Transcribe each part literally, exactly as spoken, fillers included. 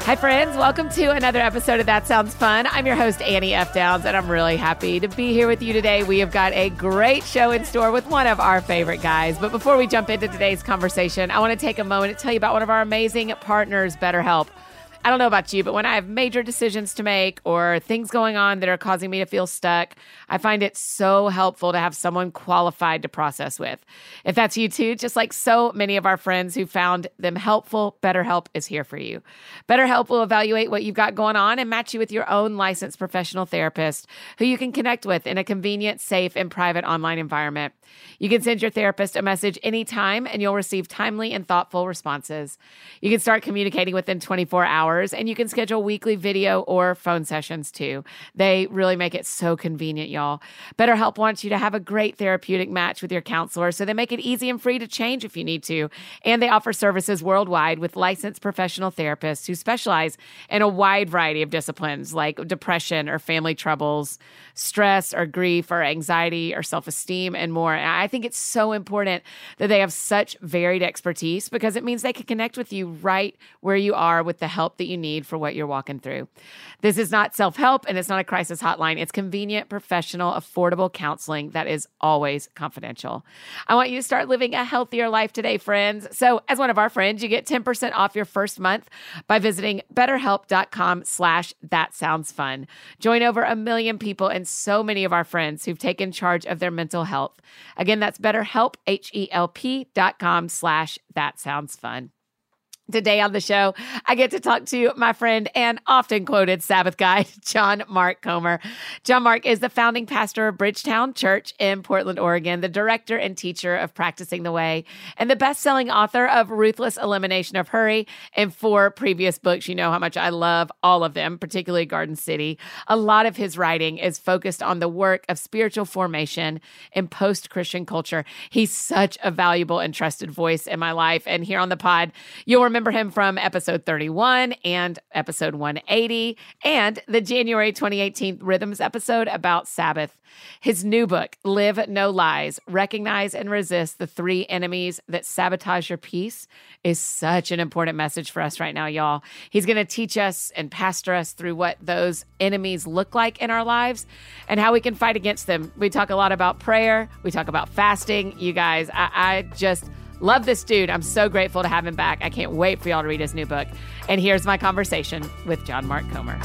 Hi, friends. Welcome to another episode of That Sounds Fun. I'm your host, Annie F. Downs, and I'm really happy to be here with you today. We have got a great show in store with one of our favorite guys. But before we jump into today's conversation, I want to take a moment to tell you about one of our amazing partners, BetterHelp. I don't know about you, but when I have major decisions to make or things going on that are causing me to feel stuck, I find it so helpful to have someone qualified to process with. If that's you too, just like so many of our friends who found them helpful, BetterHelp is here for you. BetterHelp will evaluate what you've got going on and match you with your own licensed professional therapist who you can connect with in a convenient, safe, and private online environment. You can send your therapist a message anytime and you'll receive timely and thoughtful responses. You can start communicating within twenty-four hours. And you can schedule weekly video or phone sessions too. They really make it so convenient, y'all. BetterHelp wants you to have a great therapeutic match with your counselor, so they make it easy and free to change if you need to. And they offer services worldwide with licensed professional therapists who specialize in a wide variety of disciplines like depression or family troubles, stress or grief or anxiety or self-esteem, and more. And I think it's so important that they have such varied expertise because it means they can connect with you right where you are with the help that you need for what you're walking through. This is not self-help and it's not a crisis hotline. It's convenient, professional, affordable counseling that is always confidential. I want you to start living a healthier life today, friends. So as one of our friends, you get ten percent off your first month by visiting betterhelp.com slash that sounds fun. Join over a million people and so many of our friends who've taken charge of their mental health. Again, that's betterhelp, H-E-L-P dot com slash that sounds fun. Today on the show, I get to talk to my friend and often quoted Sabbath guide, John Mark Comer. John Mark is the founding pastor of Bridgetown Church in Portland, Oregon, the director and teacher of Practicing the Way, and the best-selling author of Ruthless Elimination of Hurry and four previous books. You know how much I love all of them, particularly Garden City. A lot of his writing is focused on the work of spiritual formation in post-Christian culture. He's such a valuable and trusted voice in my life, and here on the pod, you'll remember Remember him from episode thirty-one and episode one eighty and the January twenty eighteen Rhythms episode about Sabbath. His new book, Live No Lies, Recognize and Resist the Three Enemies That Sabotage Your Peace, is such an important message for us right now, y'all. He's going to teach us and pastor us through what those enemies look like in our lives and how we can fight against them. We talk a lot about prayer. We talk about fasting. You guys, I, I just... love this dude. I'm so grateful to have him back. I can't wait for y'all to read his new book. And here's my conversation with John Mark Comer.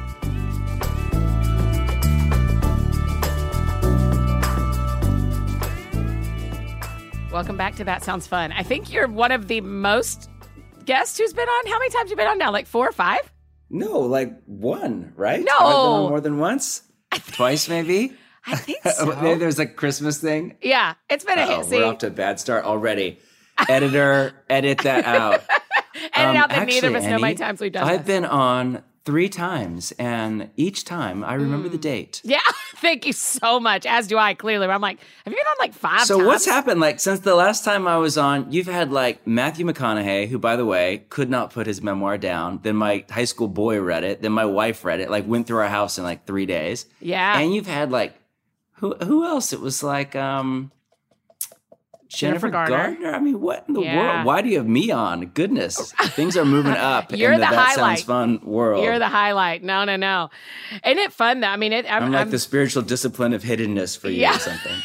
Welcome back to That Sounds Fun. I think you're one of the most guests who's been on. How many times have you been on now? Like four or five? No, like one, right? No. I've been on more than once? Twice, maybe? I think so. Maybe there's a Christmas thing. Yeah, it's been a Uh-oh, hit. See? We're off to a bad start already. Editor, edit that out. Edit um, out that actually, neither of us know how many Annie, times we've done I've this. been on three times, and each time I remember Mm. the date. Yeah, thank you so much. As do I, clearly. I'm like, have you been on like five So times? what's happened? Like, since the last time I was on, you've had like Matthew McConaughey, who, by the way, could not put his memoir down. Then my high school boy read it. Then my wife read it, like went through our house in like three days. Yeah. And you've had like, who who else? It was like um, Jennifer Jennifer, Garner. Gardner. I mean, what in the Yeah. world? Why do you have me on? Goodness, things are moving up You're in the, the That highlight. Sounds Fun world. You're the highlight. No, no, no. Isn't it fun though? I mean, it, I'm, I'm like I'm- the spiritual discipline of hiddenness for you Yeah. or something.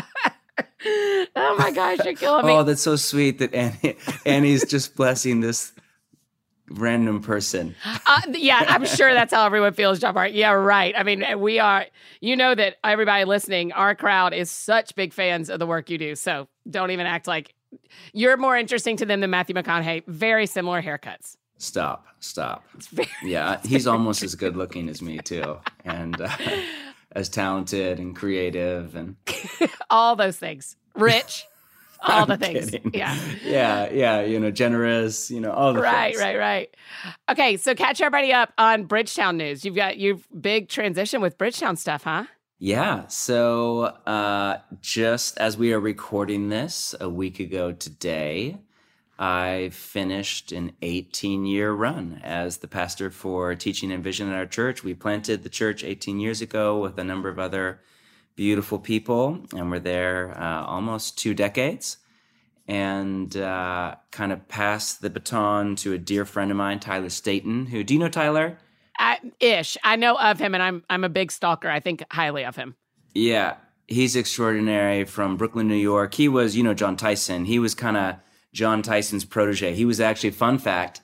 oh my gosh, you're killing me. Oh, that's so sweet that Annie, Annie's just blessing this random person. Uh, yeah, I'm sure that's how everyone feels, John Mark. Yeah, right. I mean, we are, you know that everybody listening, our crowd is such big fans of the work you do. So don't even act like you're more interesting to them than Matthew McConaughey. Very similar haircuts. Stop, stop. Very, Yeah, he's almost as good looking as me too. And uh, as talented and creative and all those things. Rich. All the I'm things. kidding. Yeah. Yeah, yeah, you know, generous, you know, all the Right, things. right, right. Okay, so catch everybody up on Bridgetown news. You've got your big transition with Bridgetown stuff, huh? Yeah, so uh, just as we are recording this a week ago today, I finished an eighteen-year run as the pastor for Teaching and Vision at our church. We planted the church eighteen years ago with a number of other beautiful people, and we're there uh, almost two decades. and uh, kind of pass the baton to a dear friend of mine, Tyler Staton, who, do you know Tyler? I, ish. I know of him, and I'm I'm a big stalker. I think highly of him. Yeah, he's extraordinary, from Brooklyn, New York. He was, you know, John Tyson. He was kind of John Tyson's protege. He was actually, fun fact,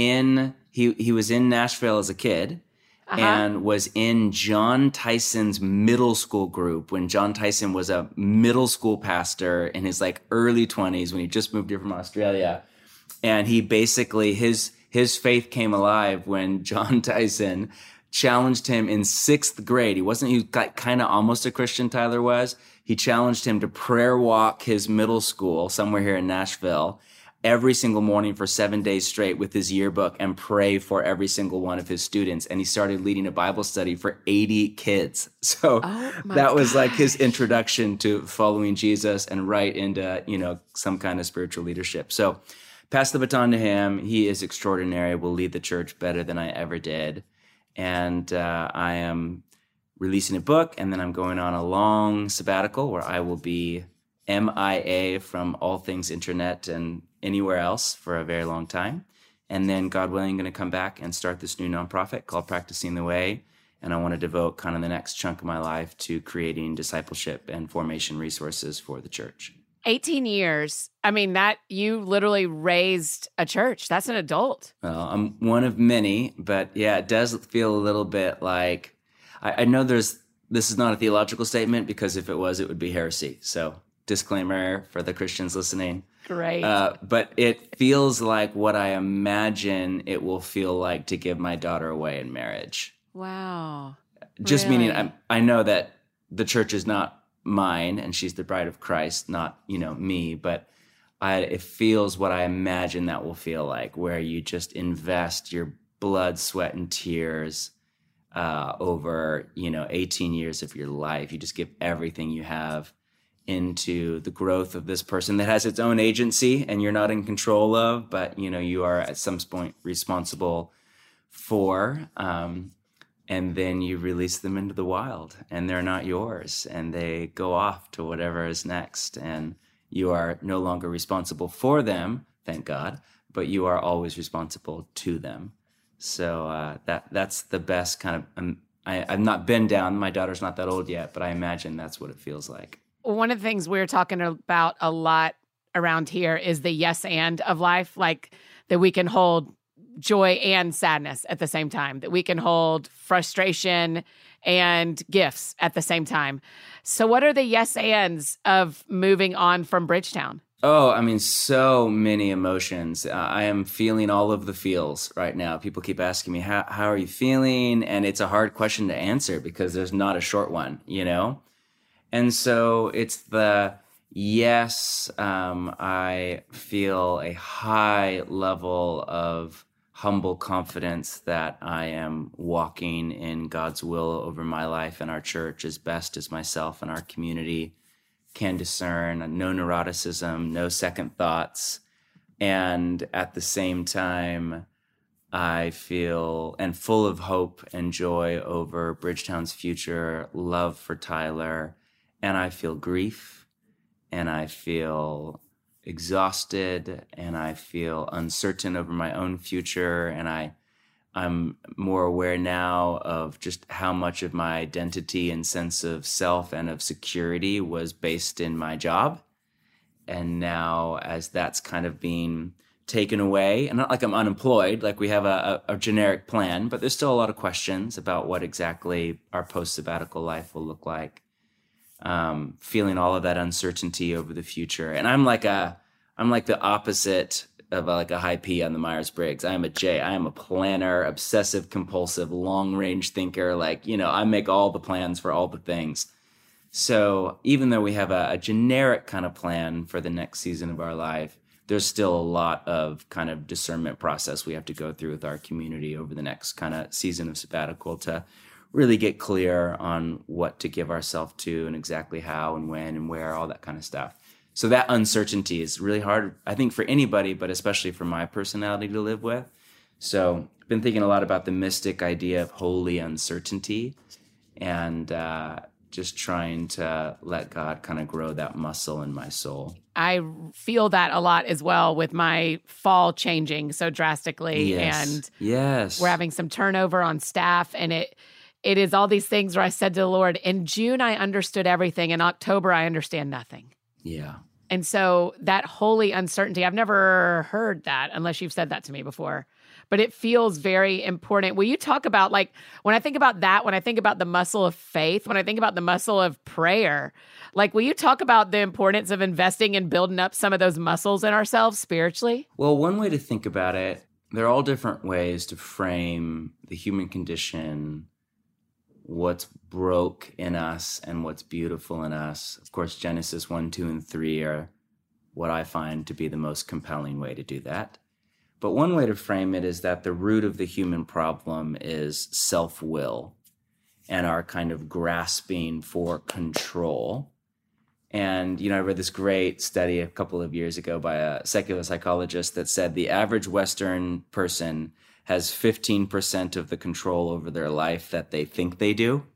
in he he was in Nashville as a kid. Uh-huh. And was in John Tyson's middle school group when John Tyson was a middle school pastor in his like early twenties when he just moved here from Australia. And he basically, his his faith came alive when John Tyson challenged him in sixth grade. He wasn't, he got kind of almost a Christian, Tyler was. He challenged him to prayer walk his middle school somewhere here in Nashville every single morning for seven days straight with his yearbook and pray for every single one of his students. And he started leading a Bible study for eighty kids. So oh that was gosh. like his introduction to following Jesus and right into, you know, some kind of spiritual leadership. So pass the baton to him. He is extraordinary, will lead the church better than I ever did. And uh, I am releasing a book, and then I'm going on a long sabbatical where I will be M I A from all things internet and anywhere else for a very long time. And then, God willing, I'm going to come back and start this new nonprofit called Practicing the Way. And I want to devote kind of the next chunk of my life to creating discipleship and formation resources for the church. eighteen years. I mean, that you literally raised a church. That's an adult. Well, I'm one of many, but yeah, it does feel a little bit like, I, I know there's, this is not a theological statement, because if it was, it would be heresy. So disclaimer for the Christians listening. Great. Uh, but it feels like what I imagine it will feel like to give my daughter away in marriage. Wow. Just really? meaning I, I know that the church is not mine and she's the bride of Christ, not, you know, me, but I, it feels what I imagine that will feel like, where you just invest your blood, sweat, and tears uh, over, you know, eighteen years of your life. You just give everything you have into the growth of this person that has its own agency and you're not in control of, but, you know, you are at some point responsible for, um, and then you release them into the wild and they're not yours and they go off to whatever is next. And you are no longer responsible for them, thank God, but you are always responsible to them. So uh, that that's the best kind of, um, I, I've not been down, my daughter's not that old yet, but I imagine that's what it feels like. One of the things we're talking about a lot around here is the yes and of life, like that we can hold joy and sadness at the same time, that we can hold frustration and gifts at the same time. So what are the yes ands of moving on from Bridgetown? Oh, I mean, so many emotions. Uh, I am feeling all of the feels right now. People keep asking me, how, how are you feeling? And it's a hard question to answer because there's not a short one, you know? And so it's the yes, um, I feel a high level of humble confidence that I am walking in God's will over my life and our church as best as myself and our community can discern. No neuroticism, no second thoughts. And at the same time, I feel and full of hope and joy over Bridgetown's future, love for Tyler. And I feel grief, and I feel exhausted, and I feel uncertain over my own future. And I, I'm more aware now of just how much of my identity and sense of self and of security was based in my job. And now as that's kind of being taken away, and not like I'm unemployed, like we have a, a, a generic plan, but there's still a lot of questions about what exactly our post-sabbatical life will look like. Um, feeling all of that uncertainty over the future. And I'm like a, I'm like the opposite of a, like a high P on the Myers-Briggs. I am a J. I am a planner, obsessive, compulsive, long-range thinker. Like, you know, I make all the plans for all the things. So even though we have a, a generic kind of plan for the next season of our life, there's still a lot of kind of discernment process we have to go through with our community over the next kind of season of sabbatical to really get clear on what to give ourselves to and exactly how and when and where, all that kind of stuff. So that uncertainty is really hard, I think, for anybody, but especially for my personality to live with. So I've been thinking a lot about the mystic idea of holy uncertainty and uh, just trying to let God kind of grow that muscle in my soul. I feel that a lot as well with my fall changing so drastically. Yes. And yes. we're having some turnover on staff, and it it is all these things where I said to the Lord, in June, I understood everything. In October, I understand nothing. Yeah. And so that holy uncertainty, I've never heard that unless you've said that to me before, but it feels very important. Will you talk about, like, when I think about that, when I think about the muscle of faith, when I think about the muscle of prayer, like, will you talk about the importance of investing and building up some of those muscles in ourselves spiritually? Well, one way to think about it, there are all different ways to frame the human condition, what's broke in us and what's beautiful in us. Of course, Genesis one, two, and three are what I find to be the most compelling way to do that. But one way to frame it is that the root of the human problem is self-will and our kind of grasping for control. And, you know, I read this great study a couple of years ago by a secular psychologist that said the average Western person has fifteen percent of the control over their life that they think they do.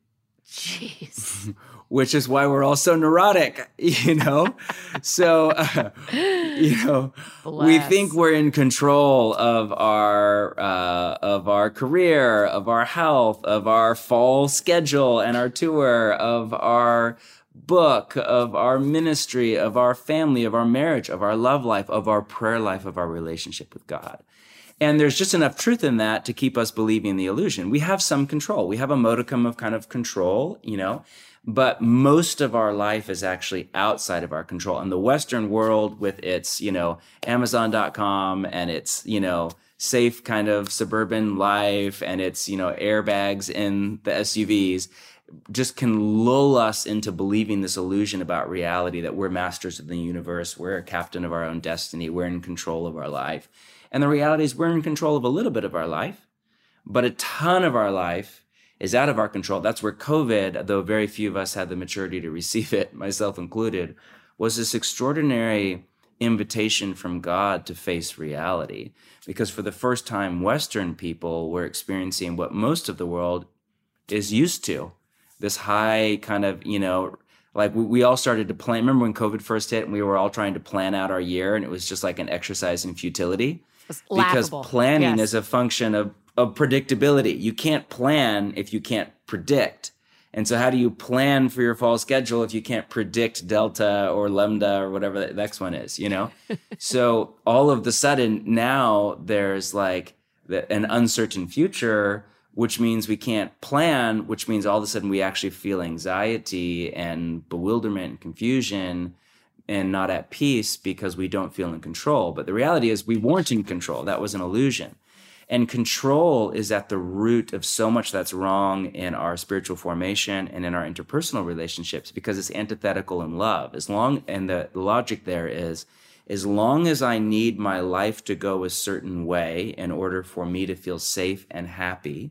Jeez. Which is why we're all so neurotic, you know? so, uh, you know, Bless. We think we're in control of our, uh, of our career, of our health, of our fall schedule and our tour, of our book, of our ministry, of our family, of our marriage, of our love life, of our prayer life, of our relationship with God. And there's just enough truth in that to keep us believing the illusion. We have some control. We have a modicum of kind of control, you know, but most of our life is actually outside of our control. And the Western world with its, you know, Amazon dot com and its, you know, safe kind of suburban life and its, you know, airbags in the S U Vs just can lull us into believing this illusion about reality that we're masters of the universe, we're a captain of our own destiny, we're in control of our life. And the reality is we're in control of a little bit of our life, but a ton of our life is out of our control. That's where COVID, though very few of us had the maturity to receive it, myself included, was this extraordinary invitation from God to face reality. Because for the first time, Western people were experiencing what most of the world is used to. This high kind of, you know, like we, we all started to plan. Remember when COVID first hit and we were all trying to plan out our year and it was just like an exercise in futility? Because planning yes. is a function of, of predictability. You can't plan if you can't predict. And so how do you plan for your fall schedule if you can't predict Delta or Lambda or whatever the next one is, you know? So all of the sudden now there's like the, an uncertain future, which means we can't plan, which means all of a sudden we actually feel anxiety and bewilderment and confusion and not at peace because we don't feel in control. But the reality is we weren't in control. That was an illusion. And control is at the root of so much that's wrong in our spiritual formation and in our interpersonal relationships because it's antithetical in love. As long, and the logic there is, as long as I need my life to go a certain way in order for me to feel safe and happy,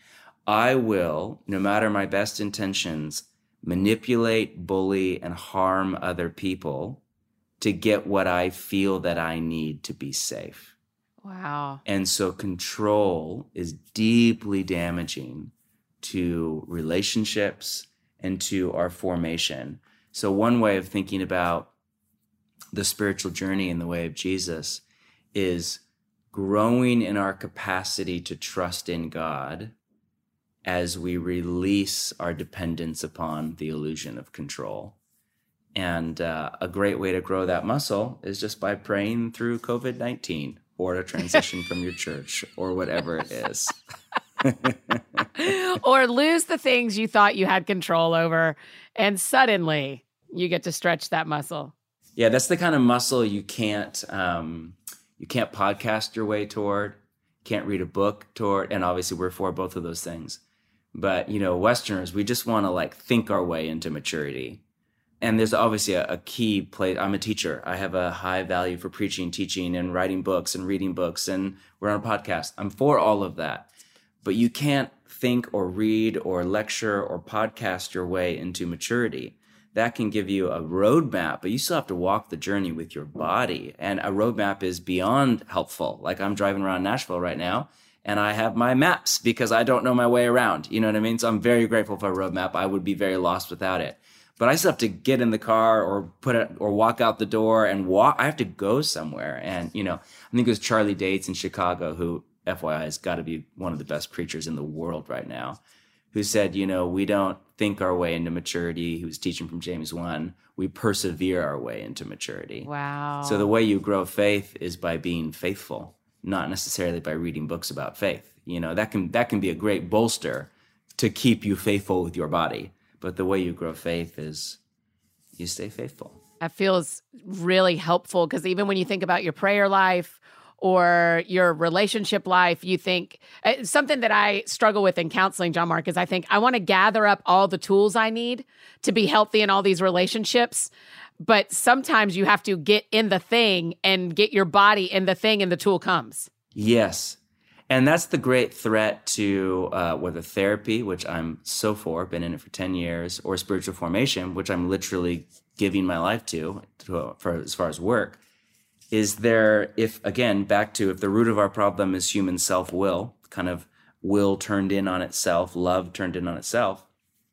I will, no matter my best intentions, manipulate, bully, and harm other people to get what I feel that I need to be safe. Wow. And so control is deeply damaging to relationships and to our formation. So one way of thinking about the spiritual journey in the way of Jesus is growing in our capacity to trust in God as we release our dependence upon the illusion of control. And uh, a great way to grow that muscle is just by praying through COVID nineteen or to transition from your church or whatever it is. Or lose the things you thought you had control over, and suddenly you get to stretch that muscle. Yeah, that's the kind of muscle you can't um, you can't podcast your way toward, can't read a book toward, and obviously we're for both of those things. But, you know, Westerners, we just want to like think our way into maturity. And there's obviously a, a key place. I'm a teacher. I have a high value for preaching, teaching, and writing books and reading books. And we're on a podcast. I'm for all of that. But you can't think or read or lecture or podcast your way into maturity. That can give you a roadmap, but you still have to walk the journey with your body. And a roadmap is beyond helpful. Like I'm driving around Nashville right now, and I have my maps because I don't know my way around. You know what I mean? So I'm very grateful for a roadmap. I would be very lost without it. But I still have to get in the car or put it or walk out the door and walk. I have to go somewhere. And, you know, I think it was Charlie Dates in Chicago, who F Y I has got to be one of the best preachers in the world right now, who said, you know, we don't think our way into maturity. He was teaching from James one. We persevere our way into maturity. Wow. So the way you grow faith is by being faithful, not necessarily by reading books about faith. You know, that can that can be a great bolster to keep you faithful with your body. But the way you grow faith is you stay faithful. That feels really helpful because even when you think about your prayer life or your relationship life, you think uh, something that I struggle with in counseling, John Mark, is I think I want to gather up all the tools I need to be healthy in all these relationships. But sometimes you have to get in the thing and get your body in the thing and the tool comes. Yes. And that's the great threat to uh, whether therapy, which I'm so for, been in it for ten years, or spiritual formation, which I'm literally giving my life to, to for as far as work, is there, if, again, back to if the root of our problem is human self-will, kind of will turned in on itself, love turned in on itself,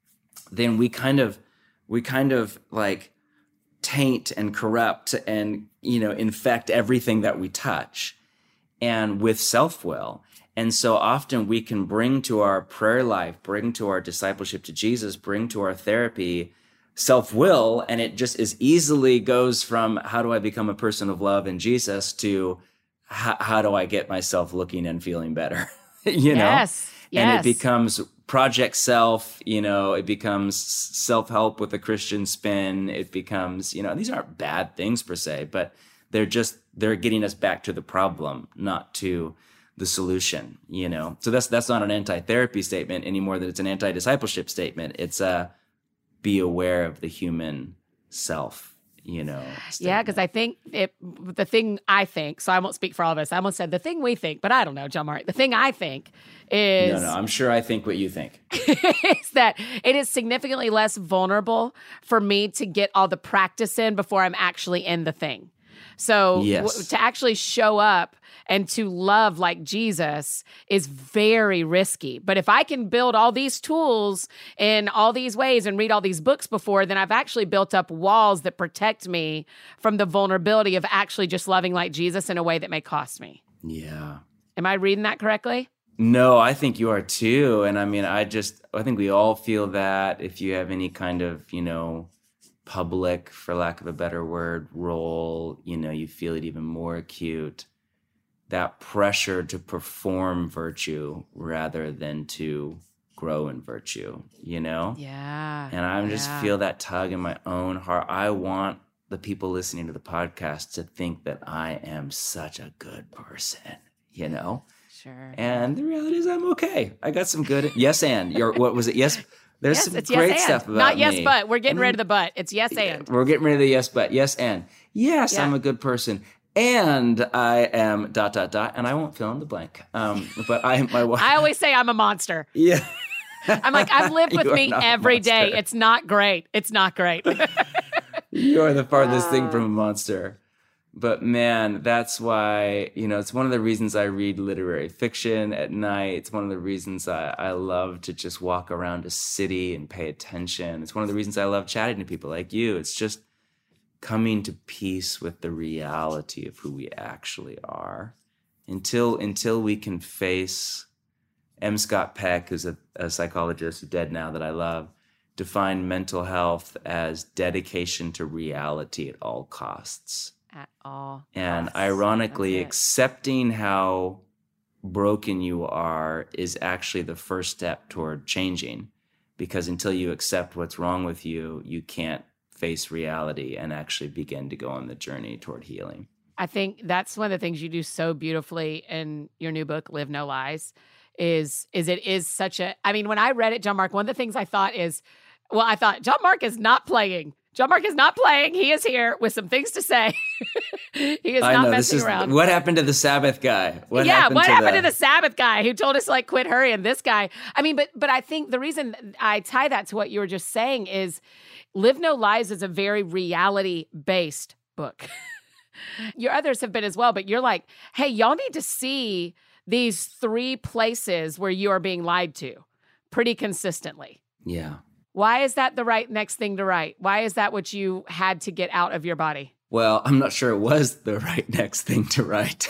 then we kind of, we kind of like taint and corrupt and, you know, infect everything that we touch. And with self-will. And so often we can bring to our prayer life, bring to our discipleship to Jesus, bring to our therapy self-will, and it just as easily goes from how do I become a person of love in Jesus to how, how do I get myself looking and feeling better, you know? Yes, yes. And it becomes project self, you know, it becomes self-help with a Christian spin. It becomes, you know, these aren't bad things per se, but they're just, they're getting us back to the problem, not to the solution, you know? So that's, that's not an anti-therapy statement any more than it's an anti-discipleship statement. It's a be aware of the human self, you know? Statement. Yeah, because I think it, the thing I think, so I won't speak for all of us. I almost said the thing we think, but I don't know, John Mark. The thing I think is... No, no, I'm sure I think what you think. is that it is significantly less vulnerable for me to get all the practice in before I'm actually in the thing. So yes. w- to actually show up and to love like Jesus is very risky. But if I can build all these tools in all these ways and read all these books before, then I've actually built up walls that protect me from the vulnerability of actually just loving like Jesus in a way that may cost me. Yeah. Am I reading that correctly? No, I think you are too. And I mean, I just, I think we all feel that if you have any kind of, you know, public, for lack of a better word, role, you know, you feel it even more acute. That pressure to perform virtue rather than to grow in virtue, you know? Yeah. And I just yeah. feel that tug in my own heart. I want the people listening to the podcast to think that I am such a good person, you know? Sure. And the reality is I'm okay. I got some good, yes and. Your, what was it? Yes. There's yes, some it's great yes and. stuff about Not yes, me. but. We're getting and rid of the but. It's yes and. We're getting rid of the yes, but. Yes and. Yes, yeah. I'm a good person. And I am dot, dot, dot. And I won't fill in the blank. Um, but I am my wife. I always say I'm a monster. Yeah. I'm like, I've lived with me every day. It's not great. It's not great. You are the farthest uh, thing from a monster. But man, that's why, you know, it's one of the reasons I read literary fiction at night. It's one of the reasons I, I love to just walk around a city and pay attention. It's one of the reasons I love chatting to people like you. It's just coming to peace with the reality of who we actually are. Until until we can face, M. Scott Peck, who's a, a psychologist, dead now, that I love, defined mental health as dedication to reality at all costs. At all. And That's, ironically, that's accepting how broken you are is actually the first step toward changing. Because until you accept what's wrong with you, you can't face reality and actually begin to go on the journey toward healing. I think that's one of the things you do so beautifully in your new book, Live No Lies, is, is it is such a, I mean, when I read it, John Mark, one of the things I thought is, well, I thought, John Mark is not playing. John Mark is not playing. He is here with some things to say. He is I not know, messing this is, around. What happened to the Sabbath guy? What yeah, happened what to happened the... to the Sabbath guy who told us, like, quit hurrying? This guy. I mean, but but I think the reason I tie that to what you were just saying is Live No Lies is a very reality-based book. Your others have been as well, but you're like, hey, y'all need to see these three places where you are being lied to pretty consistently. Yeah. Why is that the right next thing to write? Why is that what you had to get out of your body? Well, I'm not sure it was the right next thing to write.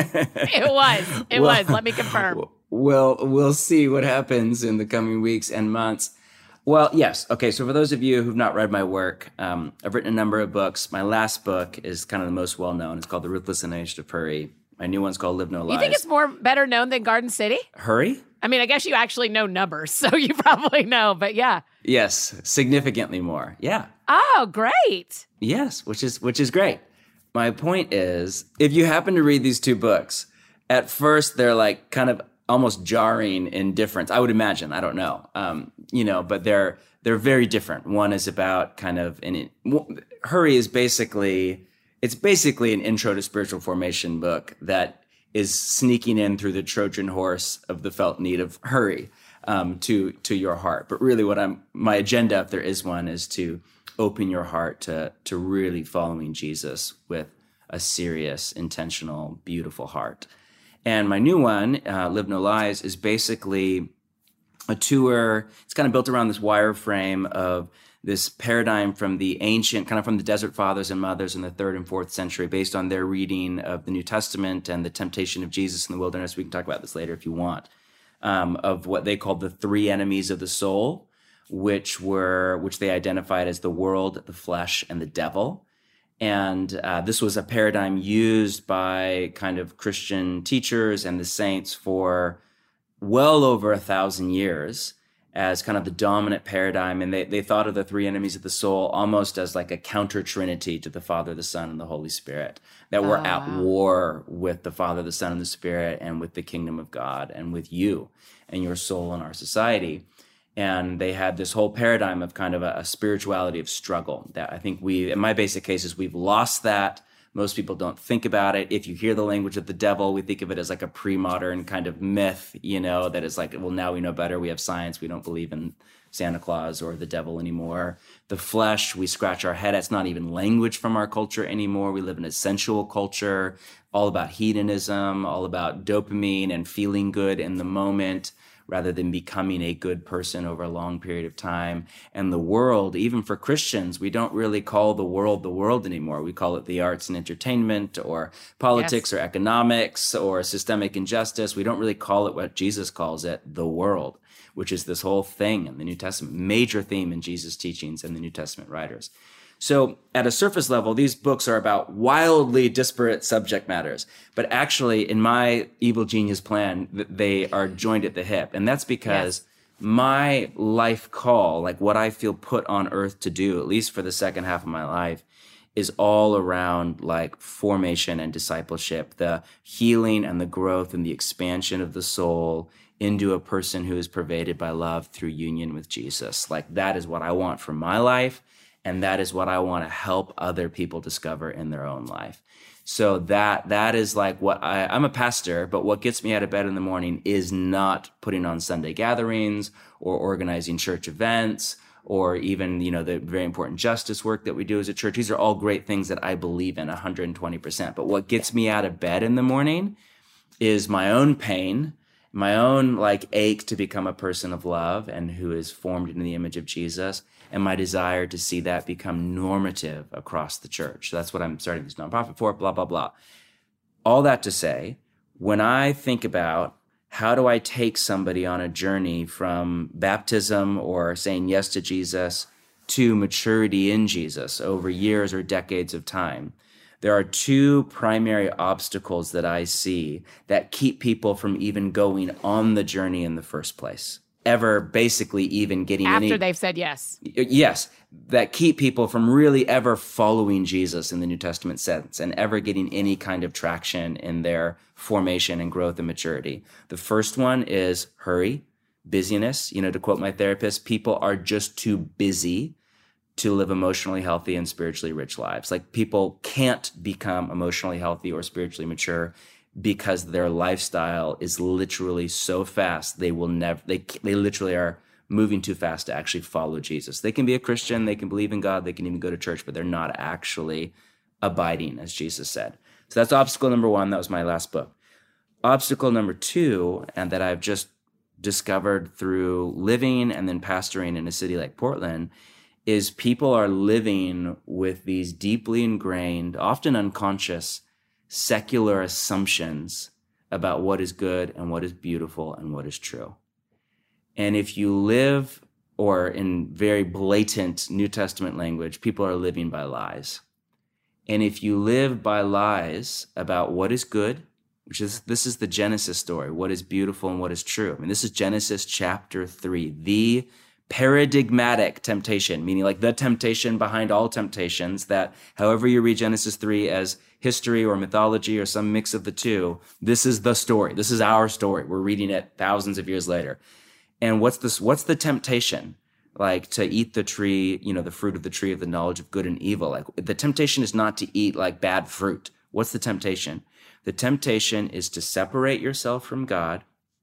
It was. It well, was. Let me confirm. Well, we'll see what happens in the coming weeks and months. Well, yes. Okay. So for those of you who've not read my work, um, I've written a number of books. My last book is kind of the most well-known. It's called The Ruthless Lineage of Hurry. My new one's called Live No Lies. You think it's more better known than Garden City? Hurry? I mean, I guess you actually know numbers, so you probably know, but yeah. Yes, significantly more. Yeah. Oh, great. Yes, which is which is great. My point is, if you happen to read these two books, at first they're like kind of almost jarring in difference. I would imagine. I don't know. Um, you know, but they're they're very different. One is about kind of an Hurry is basically it's basically an intro to spiritual formation book that is sneaking in through the Trojan horse of the felt need of hurry um, to to your heart. But really, what I'm my agenda, if there is one, is to open your heart to to really following Jesus with a serious, intentional, beautiful heart. And my new one, uh, Live No Lies, is basically a tour. It's kind of built around this wireframe of this paradigm from the ancient, kind of from the Desert Fathers and Mothers in the third and fourth century, based on their reading of the New Testament and the temptation of Jesus in the wilderness. We can talk about this later if you want, um, of what they called the three enemies of the soul, which were which they identified as the world, the flesh, and the devil. And uh, this was a paradigm used by kind of Christian teachers and the saints for well over a thousand years as kind of the dominant paradigm. And they, they thought of the three enemies of the soul almost as like a counter trinity to the Father, the Son, and the Holy Spirit, that were oh, at wow. war with the Father, the Son, and the Spirit, and with the kingdom of God, and with you and your soul and our society. And they had this whole paradigm of kind of a, a spirituality of struggle that I think we, in my basic case, is we've lost that. Most people don't think about it. If you hear the language of the devil, we think of it as like a pre-modern kind of myth, you know, that is like, well, now we know better. We have science. We don't believe in Santa Claus or the devil anymore. The flesh, we scratch our head. It's not even language from our culture anymore. We live in a sensual culture, all about hedonism, all about dopamine and feeling good in the moment, rather than becoming a good person over a long period of time. And the world, even for Christians, we don't really call the world the world anymore. We call it the arts and entertainment, or politics, yes. or economics, or systemic injustice. We don't really call it what Jesus calls it, the world, which is this whole thing in the New Testament, major theme in Jesus' teachings and the New Testament writers. So at a surface level, these books are about wildly disparate subject matters. But actually, in my evil genius plan, they are joined at the hip. And that's because yes. my life call, like what I feel put on earth to do, at least for the second half of my life, is all around like formation and discipleship, the healing and the growth and the expansion of the soul into a person who is pervaded by love through union with Jesus. Like that is what I want for my life. And that is what I want to help other people discover in their own life. So that that is like what I, I'm a pastor, but what gets me out of bed in the morning is not putting on Sunday gatherings or organizing church events or even, you know, the very important justice work that we do as a church. These are all great things that I believe in one hundred twenty percent. But what gets me out of bed in the morning is my own pain, my own like ache to become a person of love and who is formed in the image of Jesus, and my desire to see that become normative across the church. So that's what I'm starting this nonprofit for, blah, blah, blah. All that to say, when I think about how do I take somebody on a journey from baptism or saying yes to Jesus to maturity in Jesus over years or decades of time, there are two primary obstacles that I see that keep people from even going on the journey in the first place. Ever basically even getting after any, they've said yes. Yes, that keep people from really ever following Jesus in the New Testament sense and ever getting any kind of traction in their formation and growth and maturity. The first one is hurry, busyness. You know, to quote my therapist, people are just too busy to live emotionally healthy and spiritually rich lives. Like people can't become emotionally healthy or spiritually mature because their lifestyle is literally so fast, they will never, they they literally are moving too fast to actually follow Jesus. They can be a Christian, they can believe in God, they can even go to church, but they're not actually abiding, as Jesus said. So that's obstacle number one. That was my last book. obstacle number two, and that I've just discovered through living and then pastoring in a city like Portland, is people are living with these deeply ingrained, often unconscious, secular assumptions about what is good and what is beautiful and what is true. And if you live, or in very blatant New Testament language, people are living by lies. And if you live by lies about what is good, which is, this is the Genesis story, what is beautiful and what is true. I mean, this is Genesis chapter three, the paradigmatic temptation, meaning like the temptation behind all temptations, that however you read Genesis three as history or mythology or some mix of the two, this is the story. This is our story. We're reading it thousands of years later. And what's this, what's the temptation? Like to eat the tree, you know, the fruit of the tree of the knowledge of good and evil. Like the temptation is not to eat like bad fruit. What's the temptation? The temptation is to separate yourself from God,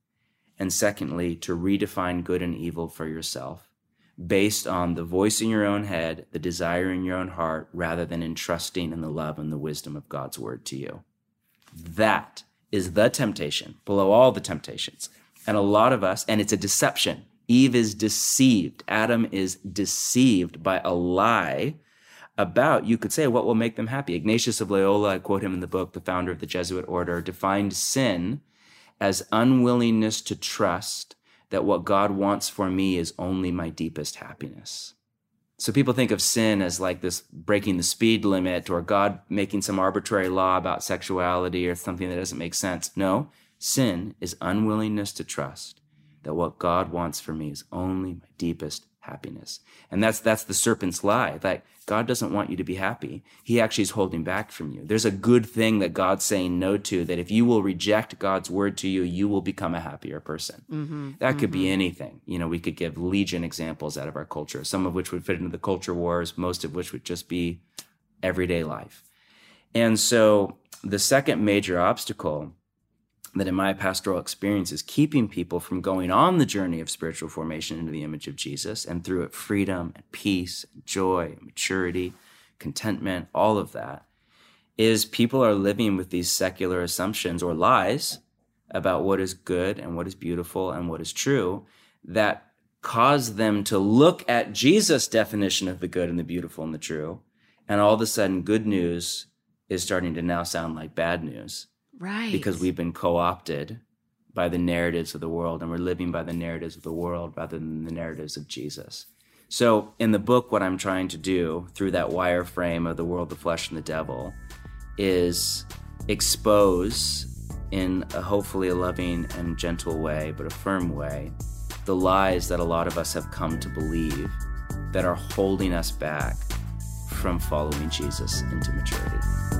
and secondly, to redefine good and evil for yourself based on the voice in your own head, the desire in your own heart, rather than in trusting in the love and the wisdom of God's word to you. That is the temptation, below all the temptations. And a lot of us, and it's a deception. Eve is deceived. Adam is deceived by a lie about, you could say, what will make them happy. Ignatius of Loyola, I quote him in the book, the founder of the Jesuit order, defined sin as unwillingness to trust that what God wants for me is only my deepest happiness. So people think of sin as like this breaking the speed limit, or God making some arbitrary law about sexuality or something that doesn't make sense. No, sin is unwillingness to trust that what God wants for me is only my deepest happiness. And that's that's the serpent's lie, that God doesn't want you to be happy. He actually is holding back from you. There's a good thing that God's saying no to, that if you will reject God's word to you, you will become a happier person. Mm-hmm, that mm-hmm. could be anything. You know, we could give legion examples out of our culture, some of which would fit into the culture wars, most of which would just be everyday life. And so the second major obstacle that in my pastoral experience is keeping people from going on the journey of spiritual formation into the image of Jesus, and through it freedom and peace and joy and maturity, contentment, all of that, is people are living with these secular assumptions or lies about what is good and what is beautiful and what is true that cause them to look at Jesus' definition of the good and the beautiful and the true, and all of a sudden good news is starting to now sound like bad news. Right. Because we've been co-opted by the narratives of the world, and we're living by the narratives of the world rather than the narratives of Jesus. So in the book, what I'm trying to do through that wireframe of the world, the flesh, and the devil is expose in a hopefully a loving and gentle way, but a firm way, the lies that a lot of us have come to believe that are holding us back from following Jesus into maturity.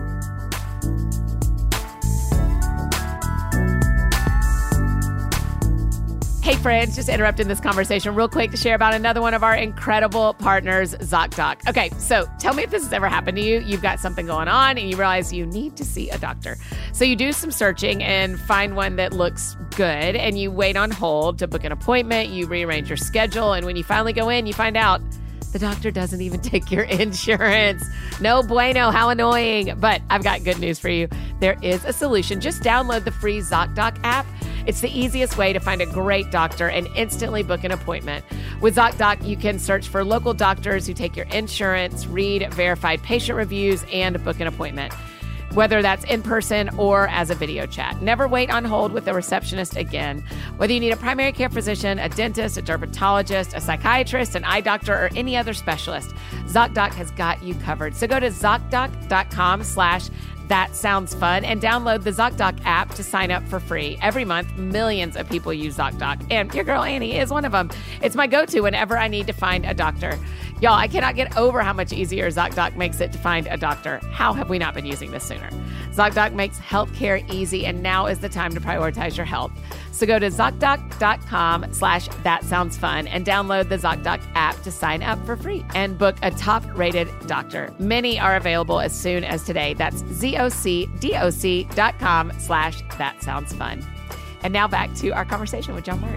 Hey friends, just interrupting this conversation real quick to share about another one of our incredible partners, ZocDoc. Okay, so tell me if this has ever happened to you. You've got something going on and you realize you need to see a doctor. So you do some searching and find one that looks good, and you wait on hold to book an appointment, you rearrange your schedule, and when you finally go in, you find out the doctor doesn't even take your insurance. No bueno, how annoying. But I've got good news for you. There is a solution. Just download the free ZocDoc app. It's the easiest way to find a great doctor and instantly book an appointment. With ZocDoc, you can search for local doctors who take your insurance, read verified patient reviews, and book an appointment, whether that's in person or as a video chat. Never wait on hold with a receptionist again. Whether you need a primary care physician, a dentist, a dermatologist, a psychiatrist, an eye doctor, or any other specialist, ZocDoc has got you covered. So go to ZocDoc.com slash That Sounds Fun and download the ZocDoc app to sign up for free. Every month, millions of people use ZocDoc, and your girl Annie is one of them. It's my go-to whenever I need to find a doctor. Y'all, I cannot get over how much easier ZocDoc makes it to find a doctor. How have we not been using this sooner? ZocDoc makes healthcare easy, and now is the time to prioritize your health. So go to ZocDoc.com slash That Sounds Fun and download the ZocDoc app to sign up for free and book a top-rated doctor. Many are available as soon as today. That's ZocDoc.com slash That Sounds Fun. And now back to our conversation with John Mark.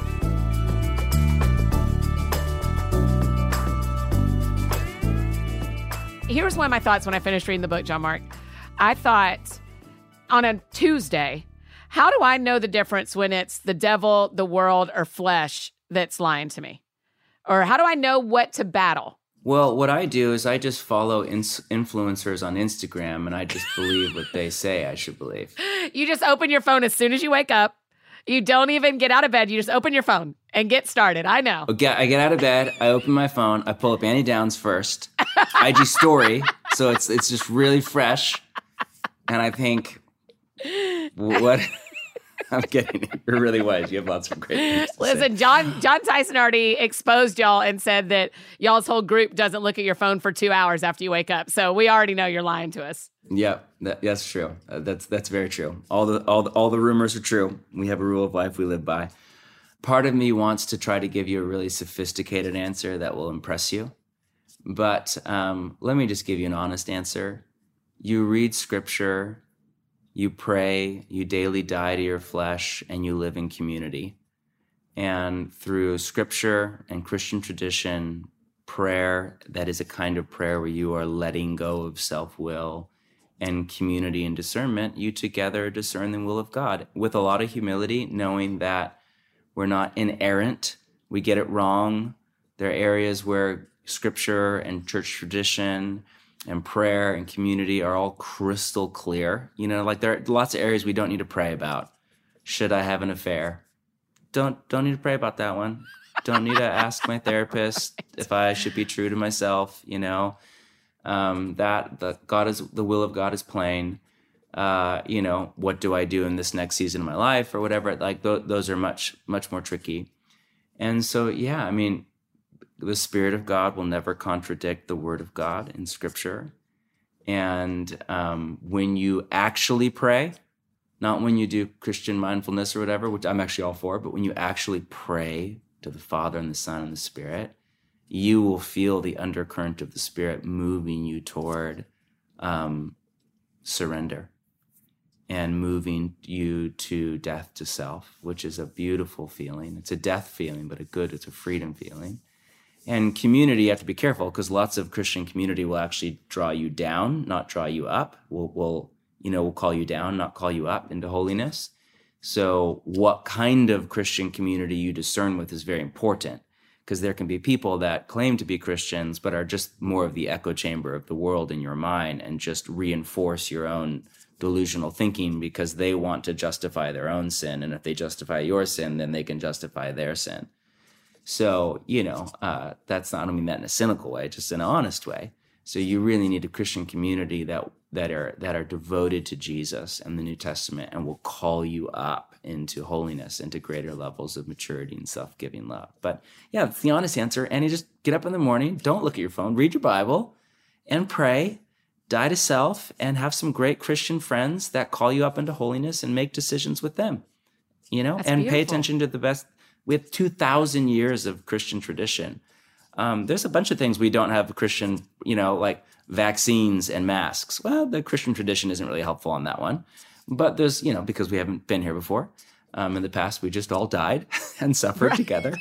Here's one of my thoughts when I finished reading the book, John Mark. I thought on a Tuesday How do I know the difference when it's the devil, the world, or flesh that's lying to me? Or how do I know what to battle? Well, what I do is I just follow ins- influencers on Instagram, and I just believe what they say I should believe. You just open your phone as soon as you wake up. You don't even get out of bed. You just open your phone and get started. I know. I get, I get out of bed. I open my phone. I pull up Annie Downs first. I G story. So it's it's just really fresh. And I think, what? I'm kidding. You're really wise. You have lots of great things to Listen, say. John John Tyson already exposed y'all and said that y'all's whole group doesn't look at your phone for two hours after you wake up. So we already know you're lying to us. Yeah, that, that's true. Uh, that's that's very true. All the all the, all the rumors are true. We have a rule of life we live by. Part of me wants to try to give you a really sophisticated answer that will impress you. But um, let me just give you an honest answer. You read scripture, you pray, you daily die to your flesh, and you live in community. And through scripture and Christian tradition, prayer, that is a kind of prayer where you are letting go of self-will, and community and discernment, you together discern the will of God with a lot of humility, knowing that we're not inerrant. We get it wrong. There are areas where scripture and church tradition and prayer and community are all crystal clear. You know, like there are lots of areas we don't need to pray about. Should I have an affair? Don't don't need to pray about that one. Don't need to ask my therapist if I should be true to myself, you know. Um, that the God is the will of God is plain. Uh, you know, what do I do in this next season of my life or whatever? Like th- those are much much more tricky. And so, yeah, I mean, the Spirit of God will never contradict the Word of God in Scripture. And um, when you actually pray, not when you do Christian mindfulness or whatever, which I'm actually all for, but when you actually pray to the Father and the Son and the Spirit, you will feel the undercurrent of the Spirit moving you toward um, surrender and moving you to death to self, which is a beautiful feeling. It's a death feeling, but a good, it's a freedom feeling. And community, you have to be careful because lots of Christian community will actually draw you down, not draw you up. Will will you know, will call you down, not call you up into holiness. So what kind of Christian community you discern with is very important. Because there can be people that claim to be Christians, but are just more of the echo chamber of the world in your mind and just reinforce your own delusional thinking because they want to justify their own sin. And if they justify your sin, then they can justify their sin. So, you know, uh, that's not, I don't mean that in a cynical way, just in an honest way. So you really need a Christian community that that are that are devoted to Jesus and the New Testament and will call you up into holiness, into greater levels of maturity and self-giving love. But yeah, that's the honest answer. And you just get up in the morning, don't look at your phone, read your Bible and pray, die to self, and have some great Christian friends that call you up into holiness and make decisions with them, you know, That's and beautiful. pay attention to the best. We have two thousand years of Christian tradition. Um, there's a bunch of things we don't have Christian, you know, like vaccines and masks. Well, the Christian tradition isn't really helpful on that one. But there's, you know, because we haven't been here before. Um, in the past, we just all died and suffered right. together.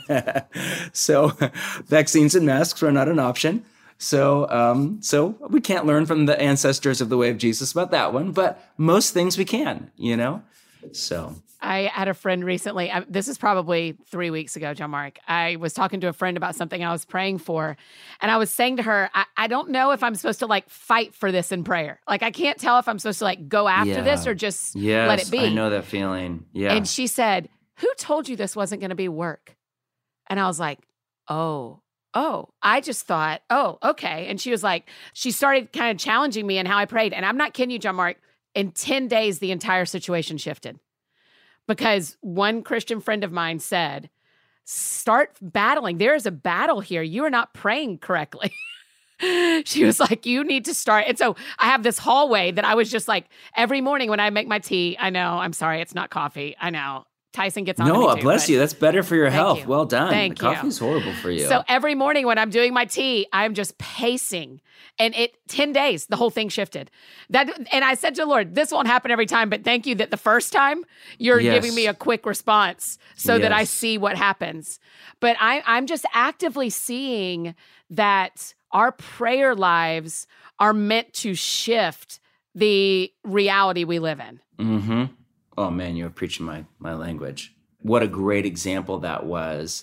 So vaccines and masks are not an option. So um, so we can't learn from the ancestors of the way of Jesus about that one. But most things we can, you know. So I had a friend recently, I, this is probably three weeks ago, John Mark. I was talking to a friend about something I was praying for. And I was saying to her, I, I don't know if I'm supposed to like fight for this in prayer. Like, I can't tell if I'm supposed to like go after yeah. this or just yes, let it be. I know that feeling. Yeah. And she said, who told you this wasn't going to be work? And I was like, oh, oh, I just thought, oh, okay. And she was like, she started kind of challenging me and how I prayed. And I'm not kidding you, John Mark. In ten days, the entire situation shifted. Because one Christian friend of mine said, start battling. There is a battle here. You are not praying correctly. She was like, you need to start. And so I have this hallway that I was just like, every morning when I make my tea, I know, I'm sorry, it's not coffee. I know. Tyson gets on No, to me too, bless but you. That's better for your health. you. Well done. Thank the coffee's you. horrible for you. So every morning when I'm doing my tea, I'm just pacing. And it ten days, the whole thing shifted. That and I said to the Lord, this won't happen every time, but thank you that the first time you're Yes. giving me a quick response so that I Yes. see what happens. But I, I'm just actively seeing that our prayer lives are meant to shift the reality we live in. Mm-hmm. oh man, you were preaching my, my language. What a great example that was,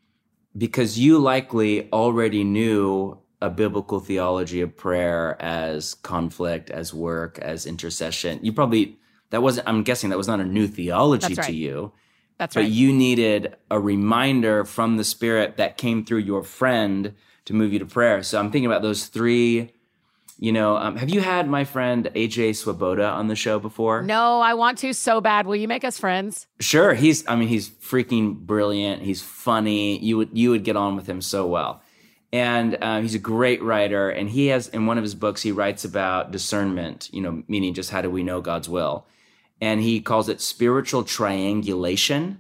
because you likely already knew a biblical theology of prayer as conflict, as work, as intercession. You probably, that wasn't, I'm guessing that was not a new theology That's right. to you. That's but right. you needed a reminder from the Spirit that came through your friend to move you to prayer. So I'm thinking about those three, you know, um, have you had my friend A J Swoboda on the show before? No, I want to so bad. Will you make us friends? Sure. He's, I mean, he's freaking brilliant. He's funny. You would, you would get on with him so well. And uh, he's a great writer. And he has, in one of his books, he writes about discernment, you know, meaning just how do we know God's will? And he calls it spiritual triangulation.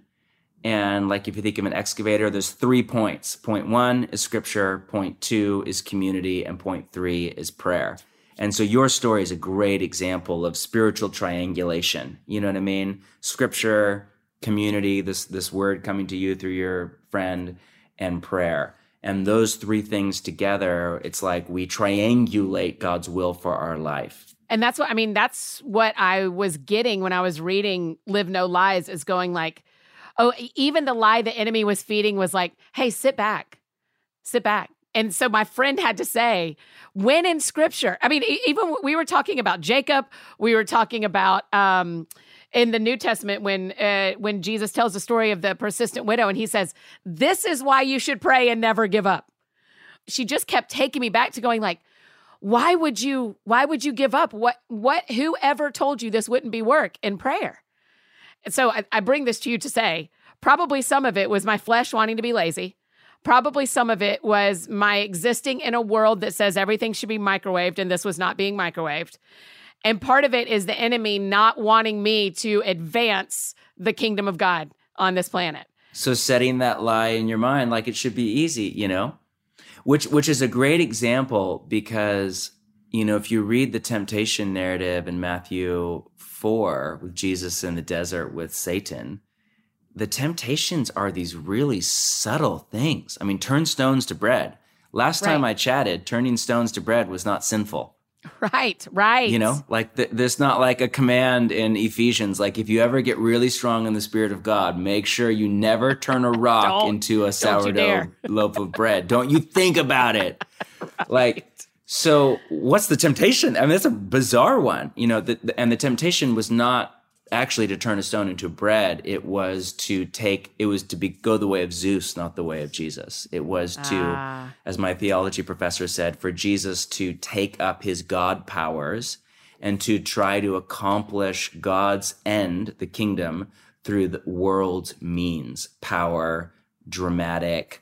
And like if you think of an excavator, there's three points. Point one is scripture, point two is community, and point three is prayer. And so your story is a great example of spiritual triangulation. You know what I mean? Scripture, community, this, this word coming to you through your friend, and prayer. And those three things together, it's like we triangulate God's will for our life. And that's what, I mean, that's what I was getting when I was reading Live No Lies, is going like, oh, even the lie the enemy was feeding was like, hey, sit back, sit back. And so my friend had to say, when in scripture, I mean, even we were talking about Jacob, we were talking about um, in the New Testament when uh, when Jesus tells the story of the persistent widow and he says, this is why you should pray and never give up. She just kept taking me back to going like, why would you, why would you give up? What, what, whoever told you this wouldn't be work in prayer? And so I, I bring this to you to say, probably some of it was my flesh wanting to be lazy. Probably some of it was my existing in a world that says everything should be microwaved, and this was not being microwaved. And part of it is the enemy not wanting me to advance the kingdom of God on this planet. So setting that lie in your mind like it should be easy, you know, which which is a great example because, you know, if you read the temptation narrative in Matthew four with Jesus in the desert with Satan, the temptations are these really subtle things. I mean, turn stones to bread. Last time Right. I chatted, turning stones to bread was not sinful. Right, right. You know, like th- there's not like a command in Ephesians. Like if you ever get really strong in the Spirit of God, make sure you never turn a rock Don't- into a don't you sourdough dare. loaf of bread. Don't you think about it. Like, so what's the temptation? I mean, that's a bizarre one, you know, the, the, and the temptation was not actually to turn a stone into bread. It was to take, it was to be, go the way of Zeus, not the way of Jesus. It was to, Ah. as my theology professor said, for Jesus to take up his God powers and to try to accomplish God's end, the kingdom, through the world's means, power, dramatic,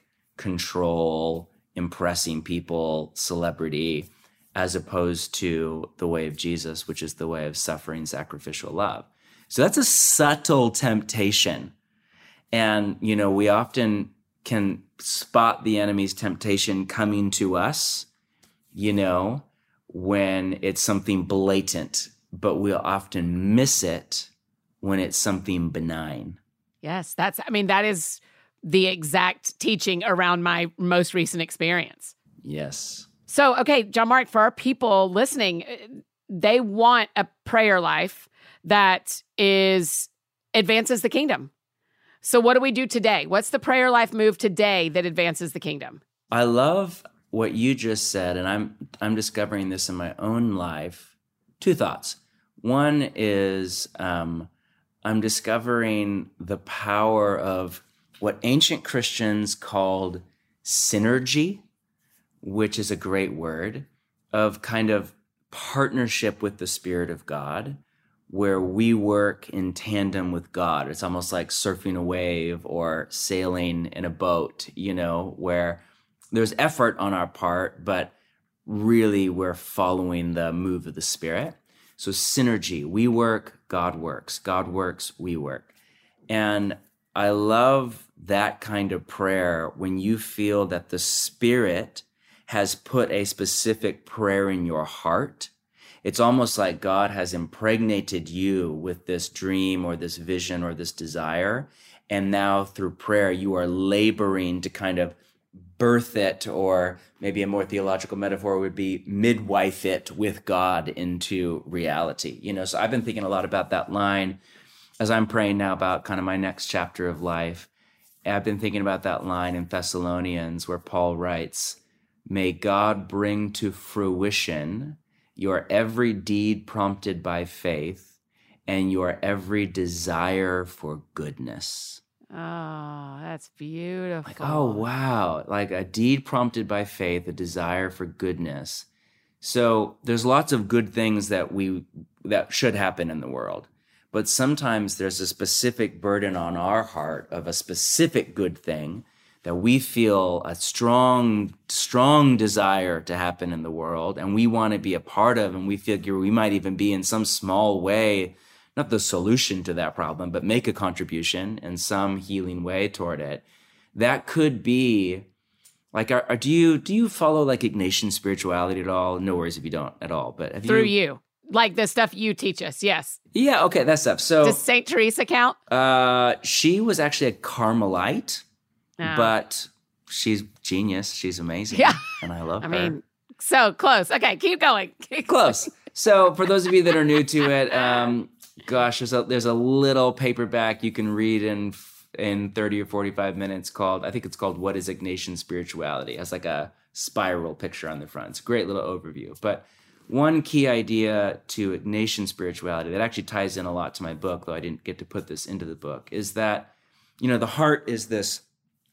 control, impressing people, celebrity, as opposed to the way of Jesus, which is the way of suffering, sacrificial love. So that's a subtle temptation. And, you know, we often can spot the enemy's temptation coming to us, you know, when it's something blatant, but we'll often miss it when it's something benign. Yes, that's, I mean, that is the exact teaching around my most recent experience. Yes. So, okay, John Mark, for our people listening, they want a prayer life that is advances the kingdom. So what do we do today? What's the prayer life move today that advances the kingdom? I love what you just said, and I'm I'm discovering this in my own life. Two thoughts. One is um, I'm discovering the power of what ancient Christians called synergy, which is a great word, of kind of partnership with the Spirit of God, where we work in tandem with God. It's almost like surfing a wave or sailing in a boat, you know, where there's effort on our part, but really we're following the move of the Spirit. So synergy, we work, God works. God works, we work. And I love that kind of prayer when you feel that the Spirit has put a specific prayer in your heart. It's almost like God has impregnated you with this dream or this vision or this desire. And now through prayer, you are laboring to kind of birth it, or maybe a more theological metaphor would be midwife it with God into reality. You know, so I've been thinking a lot about that line as I'm praying now about kind of my next chapter of life, I've been thinking about that line in Thessalonians where Paul writes, "May God bring to fruition your every deed prompted by faith and your every desire for goodness." Oh, that's beautiful. Like, oh, wow. Like a deed prompted by faith, a desire for goodness. So there's lots of good things that we that should happen in the world. But sometimes there's a specific burden on our heart of a specific good thing that we feel a strong, strong desire to happen in the world, and we want to be a part of, and we figure we might even be in some small way, not the solution to that problem, but make a contribution in some healing way toward it. That could be like, are, are, do you do you follow like Ignatian spirituality at all? No worries if you don't at all, but have Through you? you. Like the stuff you teach us, yes. Yeah, okay, that stuff. So does Saint Teresa count? Uh, she was actually a Carmelite, Oh. but she's genius. She's amazing. Yeah. And I love I her. mean, so close. Okay, keep going. Close. So for those of you that are new to it, um, gosh, there's a, there's a little paperback you can read in in thirty or forty-five minutes called, I think it's called What is Ignatian Spirituality? It has like a spiral picture on the front. It's a great little overview. But one key idea to Ignatian spirituality that actually ties in a lot to my book, though I didn't get to put this into the book, is that, you know, the heart is this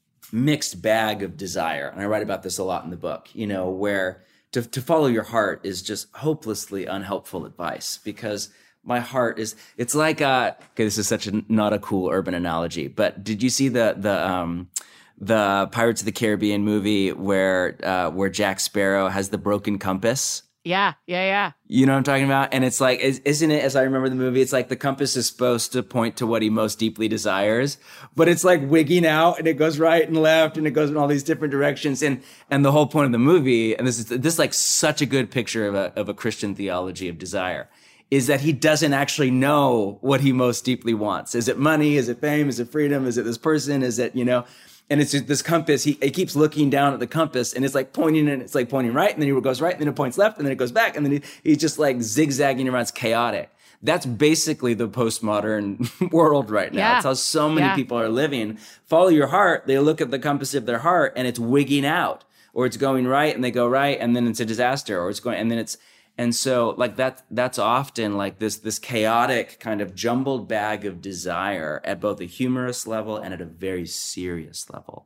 mixed bag of desire. And I write about this a lot in the book, you know, where to, to follow your heart is just hopelessly unhelpful advice, because my heart is, it's like, uh, okay, this is such a, not a cool urban analogy, but did you see the, the, um, the Pirates of the Caribbean movie where, uh, where Jack Sparrow has the broken compass? Yeah, yeah, yeah. You know what I'm talking about? And it's like, is, isn't it, as I remember the movie, it's like the compass is supposed to point to what he most deeply desires, but it's like wigging out and it goes right and left and it goes in all these different directions. And and the whole point of the movie, and this is this is like such a good picture of a of a Christian theology of desire, is that he doesn't actually know what he most deeply wants. Is it money? Is it fame? Is it freedom? Is it this person? Is it, you know? And it's just this compass, he, he keeps looking down at the compass and it's like pointing and it's like pointing right. And then he goes right and then it points left and then it goes back. And then he, he's just like zigzagging around. It's chaotic. That's basically the postmodern world right now. Yeah. That's how so many Yeah. people are living. Follow your heart. They look at the compass of their heart and it's wigging out, or it's going right and they go right and then it's a disaster, or it's going, and then it's, and so like that, that's often like this, this chaotic kind of jumbled bag of desire at both a humorous level and at a very serious level.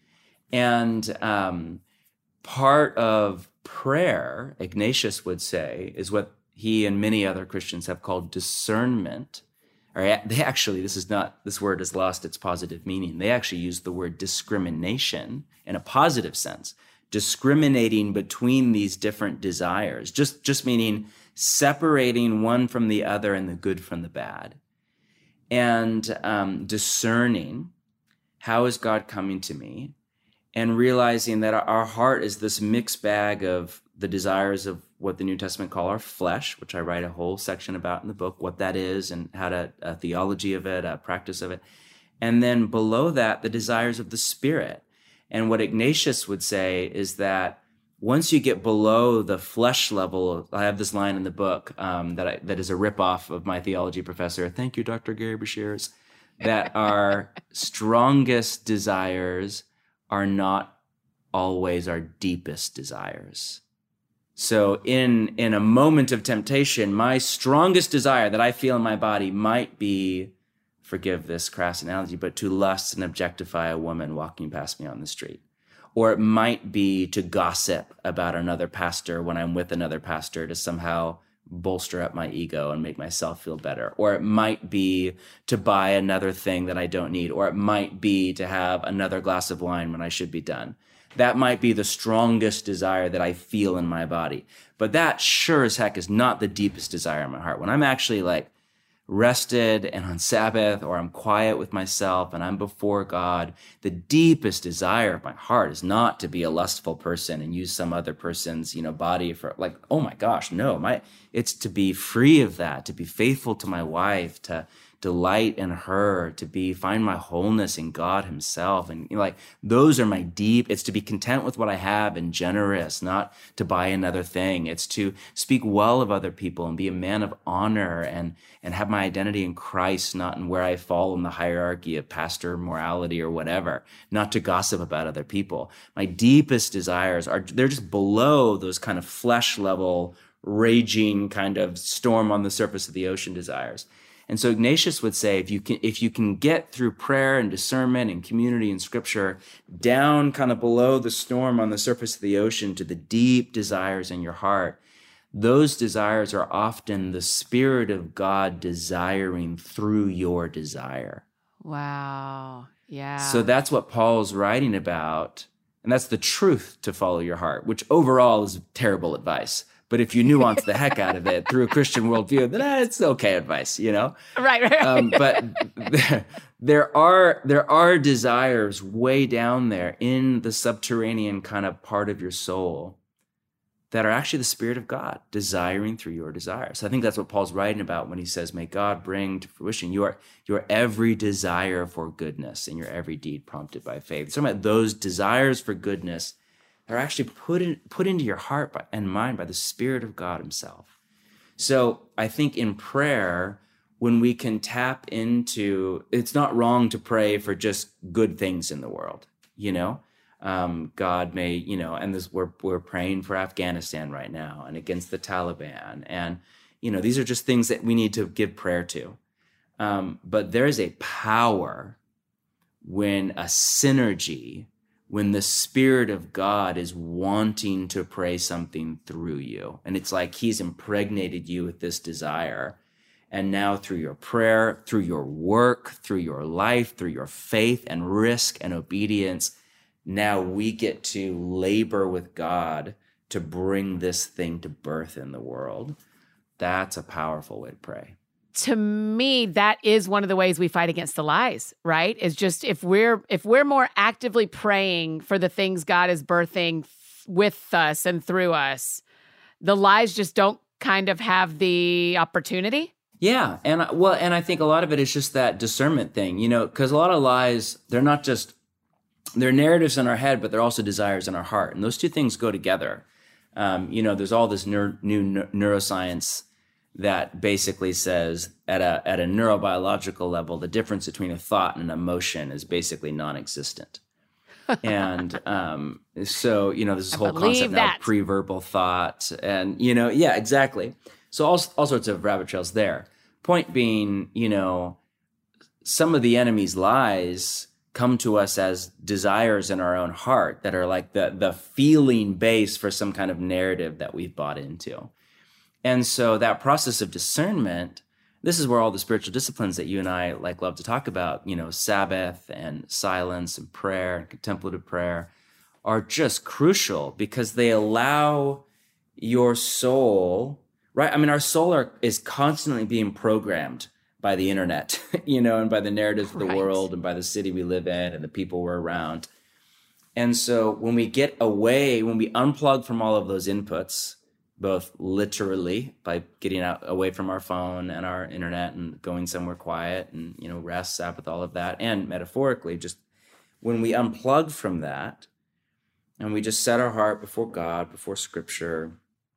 And um, part of prayer, Ignatius would say, is what he and many other Christians have called discernment. Or they actually, this is not, this word has lost its positive meaning. They actually use the word discrimination in a positive sense. Discriminating between these different desires, just, just meaning separating one from the other and the good from the bad. And um, discerning, how is God coming to me? And realizing that our heart is this mixed bag of the desires of what the New Testament call our flesh, which I write a whole section about in the book, what that is and how to, a theology of it, a practice of it. And then below that, the desires of the Spirit. And what Ignatius would say is that once you get below the flesh level, I have this line in the book um, that I, that is a ripoff of my theology professor. Thank you, Doctor Gary Bashirs. That our strongest desires are not always our deepest desires. So in in a moment of temptation, my strongest desire that I feel in my body might be, forgive this crass analogy, but to lust and objectify a woman walking past me on the street. Or it might be to gossip about another pastor when I'm with another pastor to somehow bolster up my ego and make myself feel better. Or it might be to buy another thing that I don't need. Or it might be to have another glass of wine when I should be done. That might be the strongest desire that I feel in my body. But that sure as heck is not the deepest desire in my heart. When I'm actually like rested and on Sabbath, or I'm quiet with myself and I'm before God, the deepest desire of my heart is not to be a lustful person and use some other person's, you know, body for like, oh my gosh, no, my, it's to be free of that, to be faithful to my wife, to, delight in her, to be find my wholeness in God himself. And you know, like those are my deep, it's to be content with what I have and generous, not to buy another thing. It's to speak well of other people and be a man of honor and, and have my identity in Christ, not in where I fall in the hierarchy of pastor morality or whatever, not to gossip about other people. My deepest desires are, they're just below those kind of flesh level, raging kind of storm on the surface of the ocean desires. And so Ignatius would say, if you can, if you can get through prayer and discernment and community and scripture down kind of below the storm on the surface of the ocean to the deep desires in your heart, those desires are often the Spirit of God desiring through your desire. Wow. Yeah. So that's what Paul's writing about. And that's the truth to follow your heart, which overall is terrible advice. But if you nuance the heck out of it through a Christian worldview, then eh, it's okay advice, you know? Right, right. Um, but there, there are there are desires way down there in the subterranean kind of part of your soul that are actually the Spirit of God desiring through your desires. I think that's what Paul's writing about when he says, may God bring to fruition your, your every desire for goodness and your every deed prompted by faith. He's talking about those desires for goodness are actually put in, put into your heart by, and mind by the Spirit of God himself. So I think in prayer, when we can tap into, it's not wrong to pray for just good things in the world, you know? Um, God may, you know, and this, we're, we're praying for Afghanistan right now and against the Taliban. And, you know, these are just things that we need to give prayer to. Um, but there is a power when a synergy, when the Spirit of God is wanting to pray something through you. And it's like he's impregnated you with this desire. And now through your prayer, through your work, through your life, through your faith and risk and obedience, now we get to labor with God to bring this thing to birth in the world. That's a powerful way to pray. To me, that is one of the ways we fight against the lies, right? Is just if we're if we're more actively praying for the things God is birthing with us and through us, the lies just don't kind of have the opportunity. Yeah, and well, and I think a lot of it is just that discernment thing, you know, because a lot of lies, they're not just, they're narratives in our head, but they're also desires in our heart, and those two things go together. Um, you know, there's all this neur- new ne- neuroscience that basically says at a at a neurobiological level, the difference between a thought and an emotion is basically non-existent. And um, so, you know, there's this I whole believe concept now that. of pre-verbal thought, and, you know, yeah, exactly. So all, all sorts of rabbit trails there. Point being, you know, some of the enemy's lies come to us as desires in our own heart that are like the the feeling base for some kind of narrative that we've bought into. And so that process of discernment, this is where all the spiritual disciplines that you and I like love to talk about, you know, Sabbath and silence and prayer and contemplative prayer, are just crucial because they allow your soul, right? I mean, our soul are, is constantly being programmed by the internet, you know, and by the narratives of the Right. world and by the city we live in and the people we're around. And so when we get away, when we unplug from all of those inputs, both literally by getting out away from our phone and our internet and going somewhere quiet and, you know, rest, Sabbath, all of that, and metaphorically, just when we unplug from that and we just set our heart before God, before Scripture,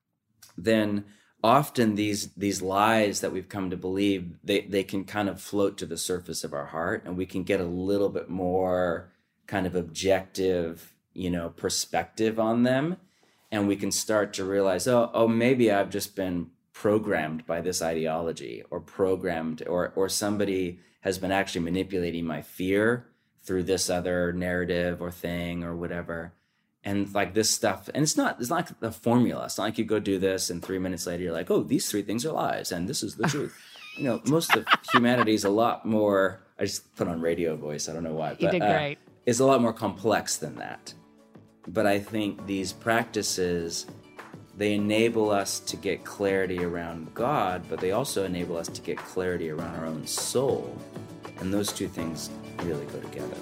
then often these these lies that we've come to believe, they, they can kind of float to the surface of our heart, and we can get a little bit more kind of objective, you know, perspective on them. And we can start to realize, oh, oh, maybe I've just been programmed by this ideology, or programmed, or or somebody has been actually manipulating my fear through this other narrative or thing or whatever. And like this stuff, and it's not it's not like the formula. It's not like you go do this and three minutes later you're like, oh, these three things are lies and this is the truth. You know, most of humanity is a lot more. I just put on radio voice. I don't know why. But, You did great. Uh, it's a lot more complex than that. But I think these practices, they enable us to get clarity around God, but they also enable us to get clarity around our own soul. And those two things really go together.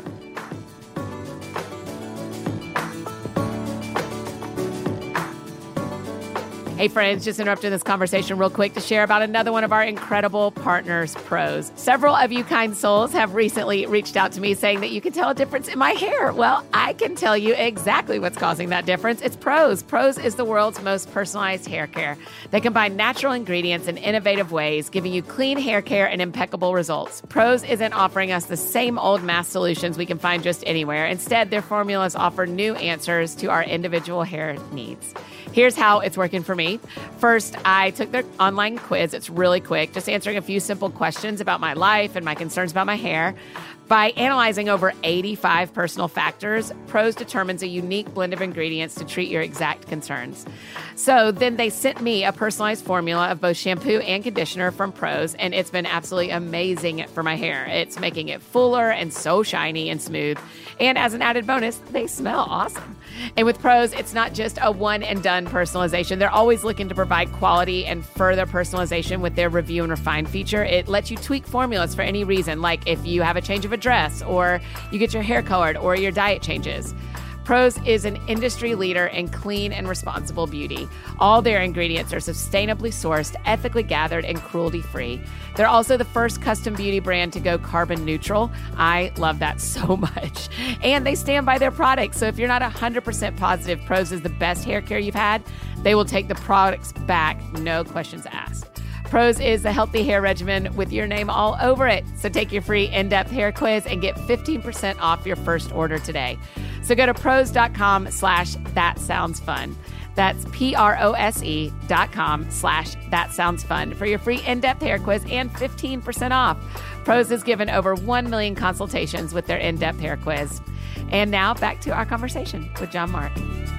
Hey friends, just interrupting this conversation real quick to share about another one of our incredible partners, Prose. Several of you kind souls have recently reached out to me saying that you can tell a difference in my hair. Well, I can tell you exactly what's causing that difference. It's Prose. Prose is the world's most personalized hair care. They combine natural ingredients in innovative ways, giving you clean hair care and impeccable results. Prose isn't offering us the same old mass solutions we can find just anywhere. Instead, their formulas offer new answers to our individual hair needs. Here's how it's working for me. First, I took their online quiz. It's really quick, just answering a few simple questions about my life and my concerns about my hair. By analyzing over eighty-five personal factors, Prose determines a unique blend of ingredients to treat your exact concerns. So then they sent me a personalized formula of both shampoo and conditioner from Prose, and it's been absolutely amazing for my hair. It's making it fuller and so shiny and smooth. And as an added bonus, they smell awesome. And with Prose, it's not just a one and done personalization. They're always looking to provide quality and further personalization with their review and refine feature. It lets you tweak formulas for any reason, like if you have a change of address or you get your hair colored or your diet changes. Prose is an industry leader in clean and responsible beauty. All their ingredients are sustainably sourced, ethically gathered, and cruelty-free. They're also the first custom beauty brand to go carbon neutral. I love that so much. And they stand by their products. So if you're not one hundred percent positive Prose is the best hair care you've had, they will take the products back, no questions asked. Prose is a healthy hair regimen with your name all over it. So take your free in-depth hair quiz and get fifteen percent off your first order today. So go to prose.com slash that sounds fun. That's P-R-O-S-E dot com slash that sounds fun for your free in-depth hair quiz and fifteen percent off. Prose has given over one million consultations with their in-depth hair quiz. And now back to our conversation with John Mark.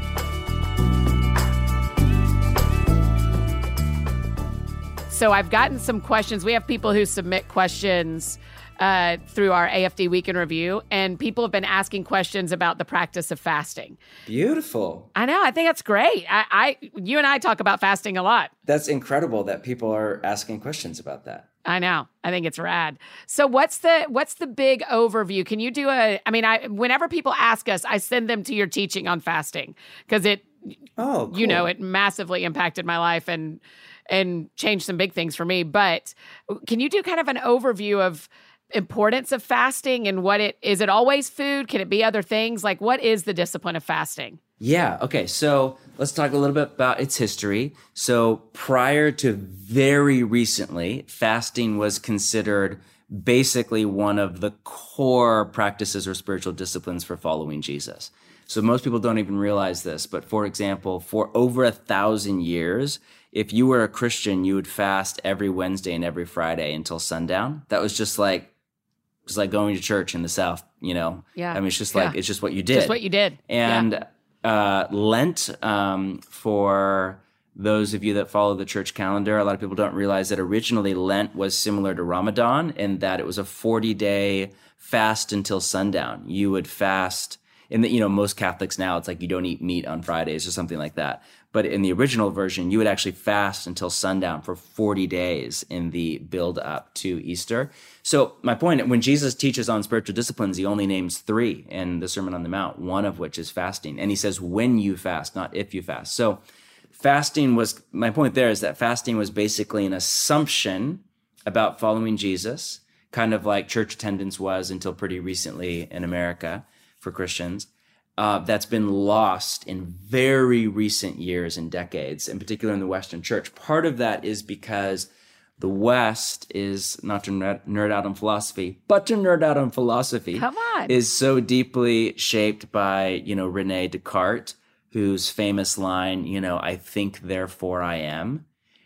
So I've gotten some questions. We have people who submit questions uh, through our A F D Week in Review, and people have been asking questions about the practice of fasting. Beautiful. I know. I think that's great. I, I, you and I talk about fasting a lot. That's incredible that people are asking questions about that. I know. I think it's rad. So what's the what's the big overview? Can you do a? I mean, I whenever people ask us, I send them to your teaching on fasting because it, oh, cool. you know, it massively impacted my life and. and change some big things for me. But can you do kind of an overview of importance of fasting and what it, is it always food? Can it be other things? Like what is the discipline of fasting? Yeah. Okay. So let's talk a little bit about its history. So prior to very recently, fasting was considered basically one of the core practices or spiritual disciplines for following Jesus. So most people don't even realize this, but for example, for over a thousand years, if you were a Christian, you would fast every Wednesday and every Friday until sundown. That was just like, just like going to church in the South, you know? Yeah. I mean, it's just like, yeah. it's just what you did. Just what you did. And yeah. uh, Lent, um, for those of you that follow the church calendar, a lot of people don't realize that originally Lent was similar to Ramadan in that it was a forty-day fast until sundown. You would fast, in the, you know, most Catholics now, it's like you don't eat meat on Fridays or something like that. But in the original version, you would actually fast until sundown for forty days in the build up to Easter. So my point, when Jesus teaches on spiritual disciplines, he only names three in the Sermon on the Mount, one of which is fasting. And he says, when you fast, not if you fast. So fasting was, my point there is that fasting was basically an assumption about following Jesus, kind of like church attendance was until pretty recently in America for Christians. Uh, that's been lost in very recent years and decades, in particular in the Western church. Part of that is because the West is, not to nerd, nerd out on philosophy, but to nerd out on philosophy. Come on. Is so deeply shaped by, you know, René Descartes, whose famous line, you know, I think, therefore I am.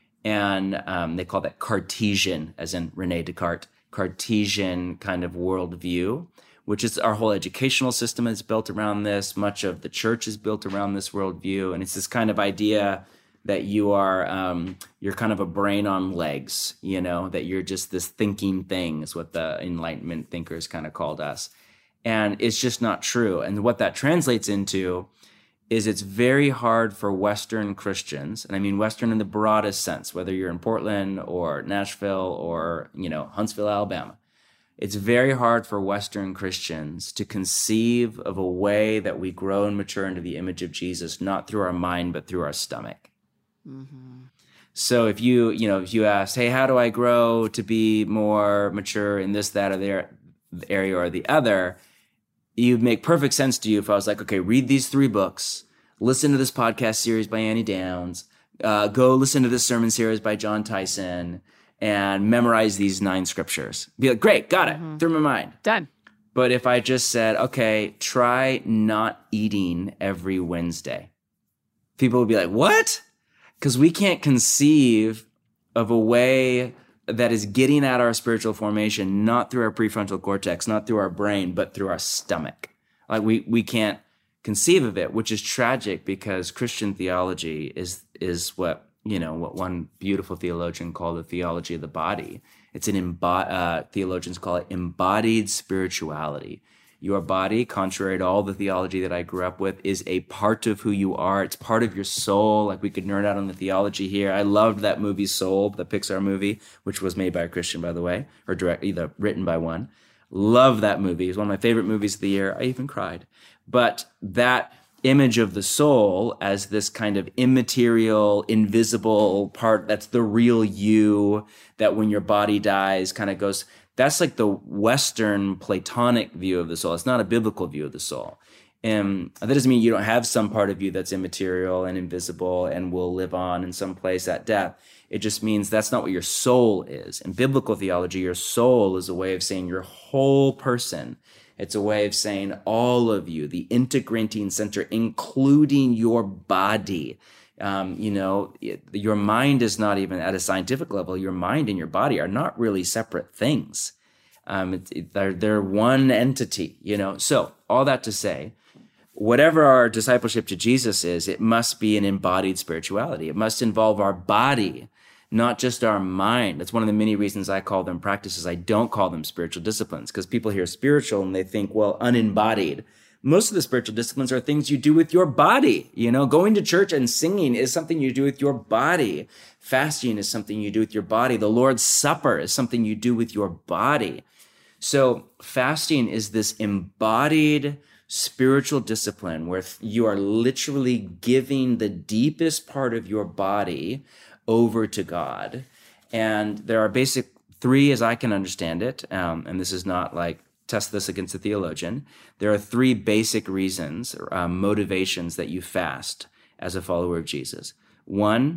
And um, they call that Cartesian, as in René Descartes, Cartesian kind of worldview, which is our whole educational system is built around this. Much of the church is built around this worldview. And it's this kind of idea that you are, um, you're kind of a brain on legs, you know, that you're just this thinking thing is what the Enlightenment thinkers kind of called us. And it's just not true. And what that translates into is it's very hard for Western Christians, and I mean Western in the broadest sense, whether you're in Portland or Nashville or, you know, Huntsville, Alabama. It's very hard for Western Christians to conceive of a way that we grow and mature into the image of Jesus, not through our mind, but through our stomach. Mm-hmm. So if you, you know, if you ask, hey, how do I grow to be more mature in this, that, or the area or the other, it would make perfect sense to you if I was like, okay, read these three books, listen to this podcast series by Annie Downs, uh, go listen to this sermon series by John Tyson, and memorize these nine scriptures. Be like, great, got it, mm-hmm. through my mind. Done. But if I just said, okay, try not eating every Wednesday, people would be like, what? Because we can't conceive of a way that is getting at our spiritual formation, not through our prefrontal cortex, not through our brain, but through our stomach. Like we we can't conceive of it, which is tragic because Christian theology is is what, you know, what one beautiful theologian called the theology of the body. It's an embo- uh, theologians call it embodied spirituality. Your body, contrary to all the theology that I grew up with, is a part of who you are. It's part of your soul. Like we could nerd out on the theology here. I loved that movie Soul, the Pixar movie, which was made by a Christian, by the way, or direct, either written by one. Love that movie. It's one of my favorite movies of the year. I even cried. But that image of the soul as this kind of immaterial, invisible part, that's the real you, that when your body dies kind of goes... That's like the Western Platonic view of the soul. It's not a biblical view of the soul. And that doesn't mean you don't have some part of you that's immaterial and invisible and will live on in some place at death. It just means that's not what your soul is. In biblical theology, your soul is a way of saying your whole person. It's a way of saying all of you, the integrating center, including your body. Um, you know, it, your mind is not even at a scientific level. Your mind and your body are not really separate things. Um, it, it, they're, they're one entity, you know. So all that to say, whatever our discipleship to Jesus is, it must be an embodied spirituality. It must involve our body, not just our mind. That's one of the many reasons I call them practices. I don't call them spiritual disciplines because people hear spiritual and they think, well, unembodied. Most of the spiritual disciplines are things you do with your body. You know, going to church and singing is something you do with your body. Fasting is something you do with your body. The Lord's Supper is something you do with your body. So fasting is this embodied spiritual discipline where you are literally giving the deepest part of your body over to God. And there are basic three, as I can understand it, um, and this is not like test this against a theologian. There are three basic reasons, uh, motivations that you fast as a follower of Jesus. One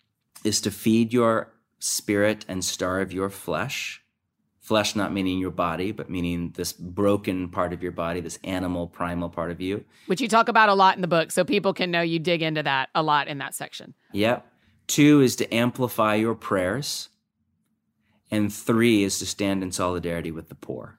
is to feed your spirit and starve your flesh. Flesh not meaning your body, but meaning this broken part of your body, this animal, primal part of you. Which you talk about a lot in the book, so people can know you dig into that a lot in that section. Yep. Two is to amplify your prayers. And three is to stand in solidarity with the poor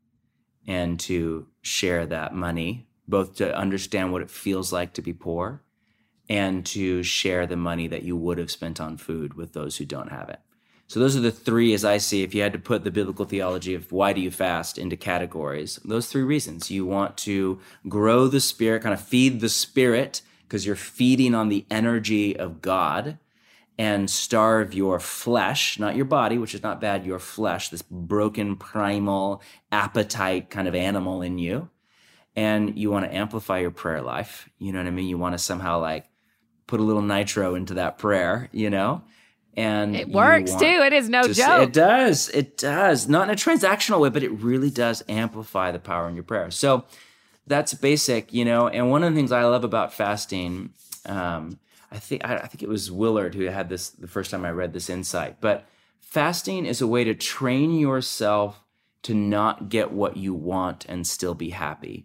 and to share that money, both to understand what it feels like to be poor and to share the money that you would have spent on food with those who don't have it. So those are the three, as I see, if you had to put the biblical theology of why do you fast into categories, those three reasons. You want to grow the spirit, kind of feed the spirit, because you're feeding on the energy of God, and starve your flesh, not your body, which is not bad, your flesh, this broken primal appetite kind of animal in you. And you want to amplify your prayer life. You know what I mean? You want to somehow like put a little nitro into that prayer, you know? And it works too. It is no to, joke. It does. It does. Not in a transactional way, but it really does amplify the power in your prayer. So that's basic, you know? And one of the things I love about fasting, um, I think I think it was Willard who had this the first time I read this insight. But fasting is a way to train yourself to not get what you want and still be happy.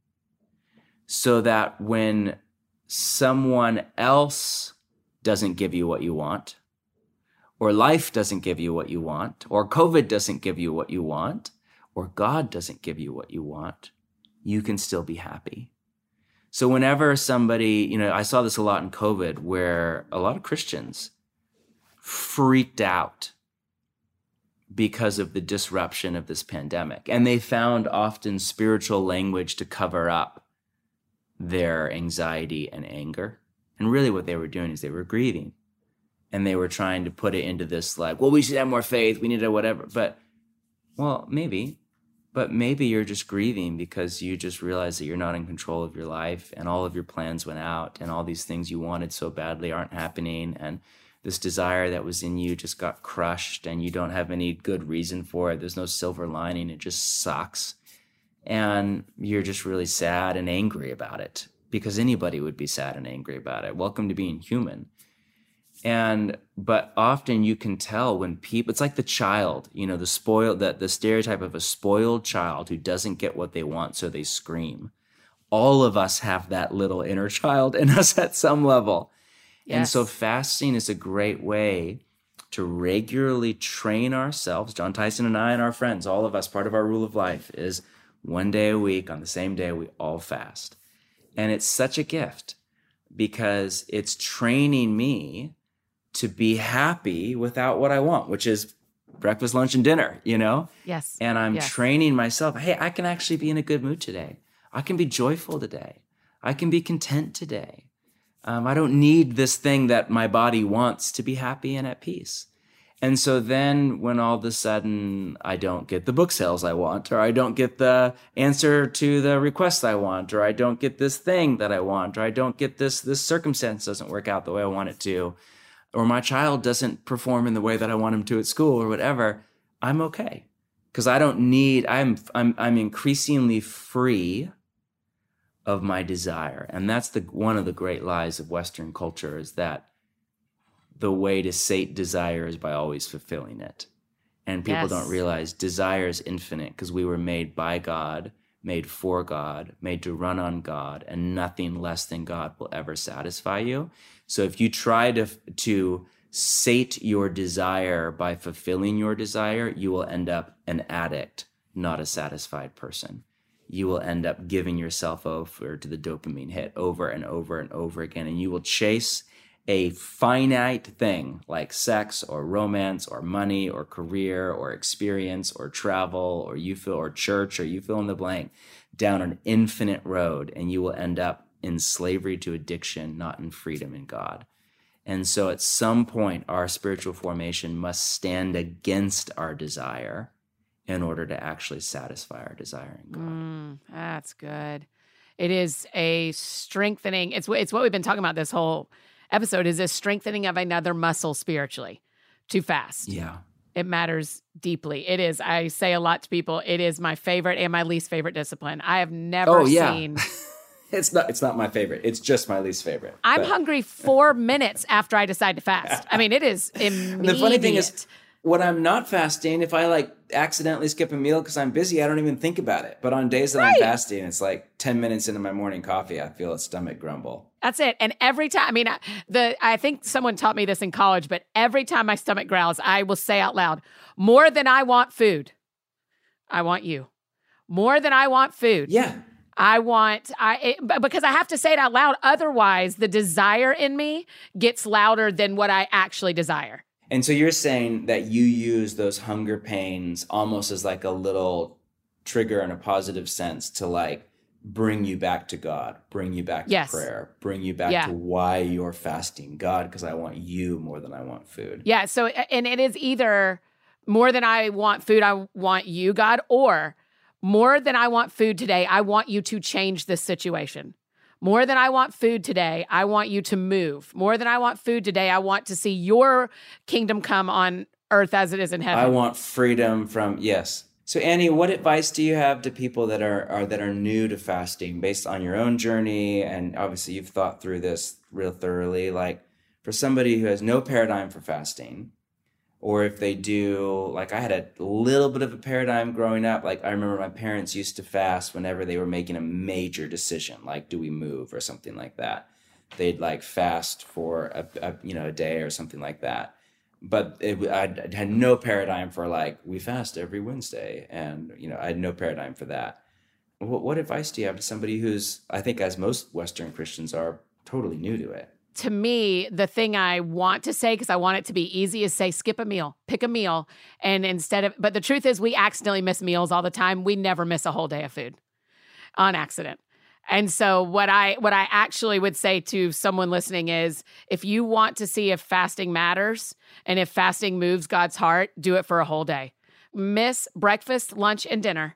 So that when someone else doesn't give you what you want, or life doesn't give you what you want, or COVID doesn't give you what you want, or God doesn't give you what you want, you can still be happy. So whenever somebody, you know, I saw this a lot in COVID where a lot of Christians freaked out because of the disruption of this pandemic. And they found often spiritual language to cover up their anxiety and anger. And really what they were doing is they were grieving. And they were trying to put it into this like, well, we should have more faith. We need to whatever. But, well, maybe. But maybe you're just grieving because you just realize that you're not in control of your life and all of your plans went out and all these things you wanted so badly aren't happening. And this desire that was in you just got crushed and you don't have any good reason for it. There's no silver lining. It just sucks. And you're just really sad and angry about it because anybody would be sad and angry about it. Welcome to being human. And, but often you can tell when people, it's like the child, you know, the spoiled, the, the stereotype of a spoiled child who doesn't get what they want, so they scream. All of us have that little inner child in us at some level. Yes. And so fasting is a great way to regularly train ourselves. John Tyson and I and our friends, all of us, part of our rule of life is one day a week on the same day, we all fast. And it's such a gift because it's training me to be happy without what I want, which is breakfast, lunch, and dinner, you know? Yes. And I'm yes. training myself, hey, I can actually be in a good mood today. I can be joyful today. I can be content today. Um, I don't need this thing that my body wants to be happy and at peace. And so then when all of a sudden I don't get the book sales I want, or I don't get the answer to the request I want, or I don't get this thing that I want, or I don't get this, this circumstance doesn't work out the way I want it to, or my child doesn't perform in the way that I want him to at school or whatever, I'm okay. Because I don't need, I'm, I'm, I'm increasingly free of my desire. And that's the one of the great lies of Western culture is that the way to sate desire is by always fulfilling it. And people yes. don't realize desire is infinite because we were made by God, made for God, made to run on God, and nothing less than God will ever satisfy you. So if you try to, to sate your desire by fulfilling your desire, you will end up an addict, not a satisfied person. You will end up giving yourself over to the dopamine hit over and over and over again, and you will chase a finite thing like sex or romance or money or career or experience or travel or you feel or church or you fill in the blank down an infinite road, and you will end up in slavery to addiction, not in freedom in God. And so at some point, our spiritual formation must stand against our desire in order to actually satisfy our desire in God. Mm, that's good. It is a strengthening. It's, it's what we've been talking about this whole episode is a strengthening of another muscle spiritually to fast. Yeah. It matters deeply. It is. I say a lot to people. It is my favorite and my least favorite discipline. I have never oh, yeah. seen. It's not, it's not my favorite. It's just my least favorite. I'm but. hungry four minutes after I decide to fast. I mean, it is immediate. The funny thing is, when I'm not fasting, if I like accidentally skip a meal because I'm busy, I don't even think about it. But on days that right. I'm fasting, it's like ten minutes into my morning coffee, I feel a stomach grumble. That's it. And every time, I mean, the I think someone taught me this in college, but every time my stomach growls, I will say out loud, more than I want food, I want you. More than I want food. Yeah. I want, I it, because I have to say it out loud. Otherwise, the desire in me gets louder than what I actually desire. And so you're saying that you use those hunger pains almost as like a little trigger in a positive sense to like bring you back to God, bring you back to yes. prayer, bring you back yeah. to why you're fasting. God, because I want you more than I want food. Yeah. So, and it is either more than I want food, I want you, God, or more than I want food today, I want you to change this situation. More than I want food today, I want you to move. More than I want food today, I want to see your kingdom come on earth as it is in heaven. I want freedom from, yes. So Annie, what advice do you have to people that are, are that are new to fasting based on your own journey? And obviously you've thought through this real thoroughly, like for somebody who has no paradigm for fasting, or if they do, like I had a little bit of a paradigm growing up. Like I remember my parents used to fast whenever they were making a major decision, like do we move or something like that. They'd like fast for a, a you know a day or something like that. But it, I had no paradigm for like we fast every Wednesday, and you know I had no paradigm for that. What, what advice do you have to somebody who's, I think, as most Western Christians are, totally new to it? To me, the thing I want to say, because I want it to be easy, is say, skip a meal, pick a meal. And instead of, but the truth is we accidentally miss meals all the time. We never miss a whole day of food on accident. And so what I, what I actually would say to someone listening is, if you want to see if fasting matters and if fasting moves God's heart, do it for a whole day. Miss breakfast, lunch, and dinner.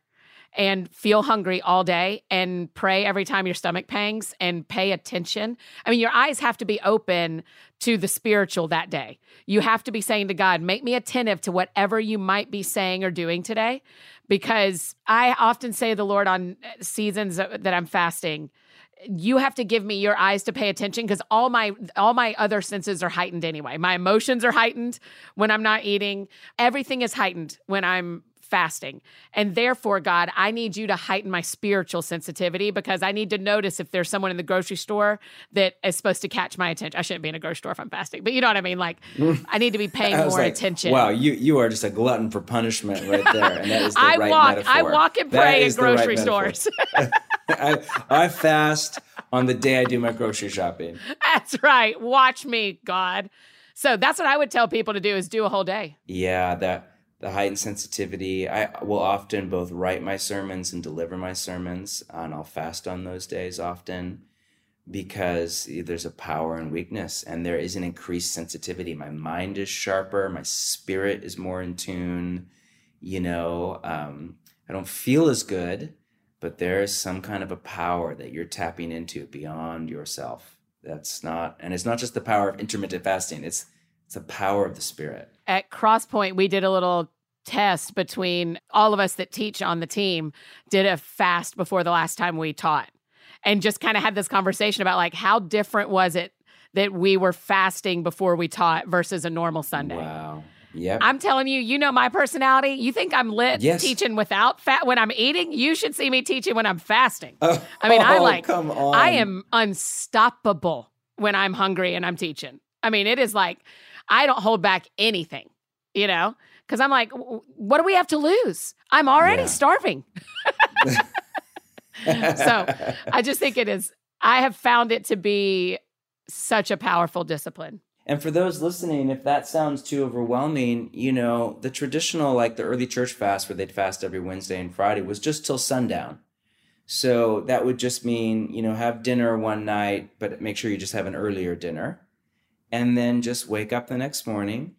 and feel hungry all day and pray every time your stomach pangs and pay attention. I mean, your eyes have to be open to the spiritual that day. You have to be saying to God, make me attentive to whatever you might be saying or doing today. Because I often say to the Lord on seasons that I'm fasting, you have to give me your eyes to pay attention, because all my all my other senses are heightened anyway. My emotions are heightened when I'm not eating. Everything is heightened when I'm fasting. And therefore, God, I need you to heighten my spiritual sensitivity, because I need to notice if there's someone in the grocery store that is supposed to catch my attention. I shouldn't be in a grocery store if I'm fasting, but you know what I mean? Like, I need to be paying more like, attention. Wow, you you are just a glutton for punishment right there. And that is the I right walk, metaphor. I walk and pray in grocery right stores. I, I fast on the day I do my grocery shopping. That's right. Watch me, God. So that's what I would tell people to do, is do a whole day. Yeah, that the heightened sensitivity. I will often both write my sermons and deliver my sermons, and I'll fast on those days often, because there's a power in weakness, and there is an increased sensitivity. My mind is sharper. My spirit is more in tune. You know, um, I don't feel as good, but there is some kind of a power that you're tapping into beyond yourself. That's not, and it's not just the power of intermittent fasting. It's it's the power of the Spirit. At Crosspoint, we did a little test between all of us that teach on the team, did a fast before the last time we taught, and just kind of had this conversation about like, how different was it that we were fasting before we taught versus a normal Sunday? Wow. Yep. I'm telling you, you know my personality. You think I'm lit yes. teaching without fat when I'm eating? You should see me teaching when I'm fasting. Oh, I mean, I oh, like, come on. I am unstoppable when I'm hungry and I'm teaching. I mean, it is like, I don't hold back anything, you know, because I'm like, what do we have to lose? I'm already yeah. starving. So I just think it is, I have found it to be such a powerful discipline. And for those listening, if that sounds too overwhelming, you know, the traditional, like the early church fast where they'd fast every Wednesday and Friday was just till sundown. So that would just mean, you know, have dinner one night, but make sure you just have an earlier dinner. And then just wake up the next morning,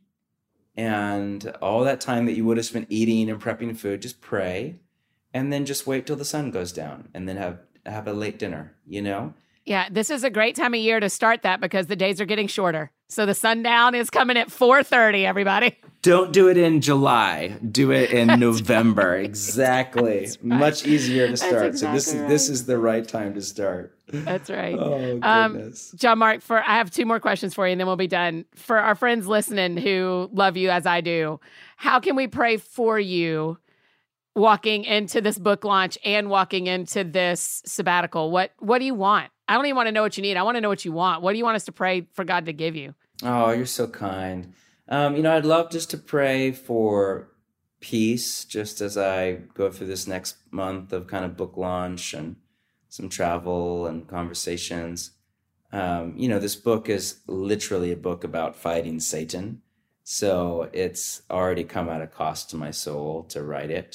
and all that time that you would have spent eating and prepping food, just pray, and then just wait till the sun goes down, and then have have a late dinner, you know? Yeah, this is a great time of year to start that, because the days are getting shorter. So the sundown is coming at four thirty, everybody. Don't do it in July. Do it in November. Exactly. Right. Much easier to start. Exactly so this is right. this is the right time to start. That's right. Oh, goodness. Um, John Mark, for I have two more questions for you, and then we'll be done. For our friends listening who love you as I do, how can we pray for you walking into this book launch and walking into this sabbatical? What What do you want? I don't even want to know what you need. I want to know what you want. What do you want us to pray for God to give you? Oh, you're so kind. Um, you know, I'd love just to pray for peace, just as I go through this next month of kind of book launch and some travel and conversations. Um, you know, this book is literally a book about fighting Satan. So it's already come at a cost to my soul to write it.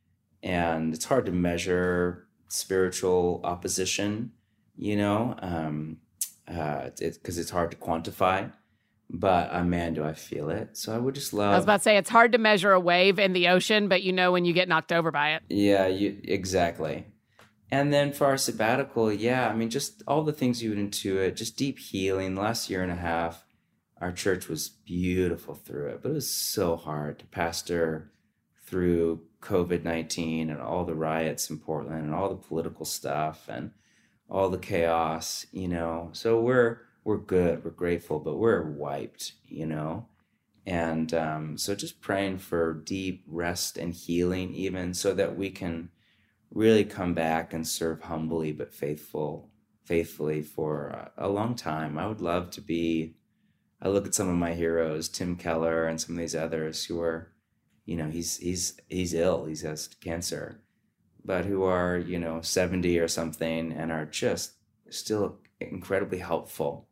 And it's hard to measure spiritual opposition, you know, um, uh, it, 'cause it's hard to quantify. But uh, man, do I feel it. So I would just love... I was about to say, it's hard to measure a wave in the ocean, but you know when you get knocked over by it. Yeah, you, exactly. And then for our sabbatical, yeah, I mean, just all the things you would intuit, just deep healing. The last year and a half, our church was beautiful through it, but it was so hard to pastor through covid nineteen and all the riots in Portland and all the political stuff and all the chaos, you know. So we're we're good, we're grateful, but we're wiped, you know. And um, so just praying for deep rest and healing, even so that we can really come back and serve humbly but faithful, faithfully for a, a long time. I would love to be, I look at some of my heroes, Tim Keller and some of these others who are, you know, he's he's he's ill, he has cancer, but who are, you know, seventy or something and are just still incredibly helpful.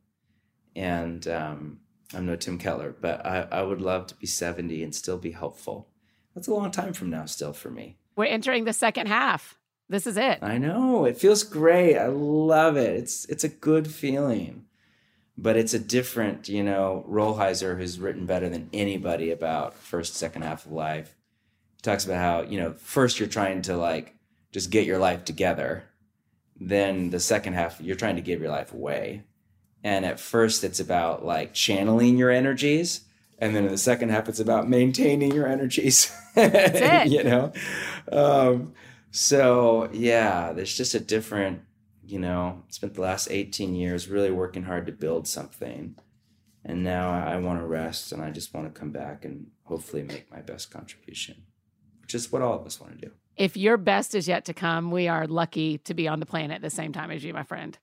And um, I'm no Tim Keller, but I, I would love to be seventy and still be helpful. That's a long time from now still for me. We're entering the second half. This is it. I know. It feels great. I love it. It's it's a good feeling. But it's a different, you know, Rolheiser, who's written better than anybody about first, second half of life, he talks about how, you know, first you're trying to like just get your life together. Then the second half, you're trying to give your life away. And at first it's about like channeling your energies. And then in the second half, it's about maintaining your energies. That's it. You know? Um, so yeah, there's just a different, you know, spent the last eighteen years really working hard to build something. And now I want to rest and I just want to come back and hopefully make my best contribution, which is what all of us want to do. If your best is yet to come, we are lucky to be on the planet at the same time as you, my friend.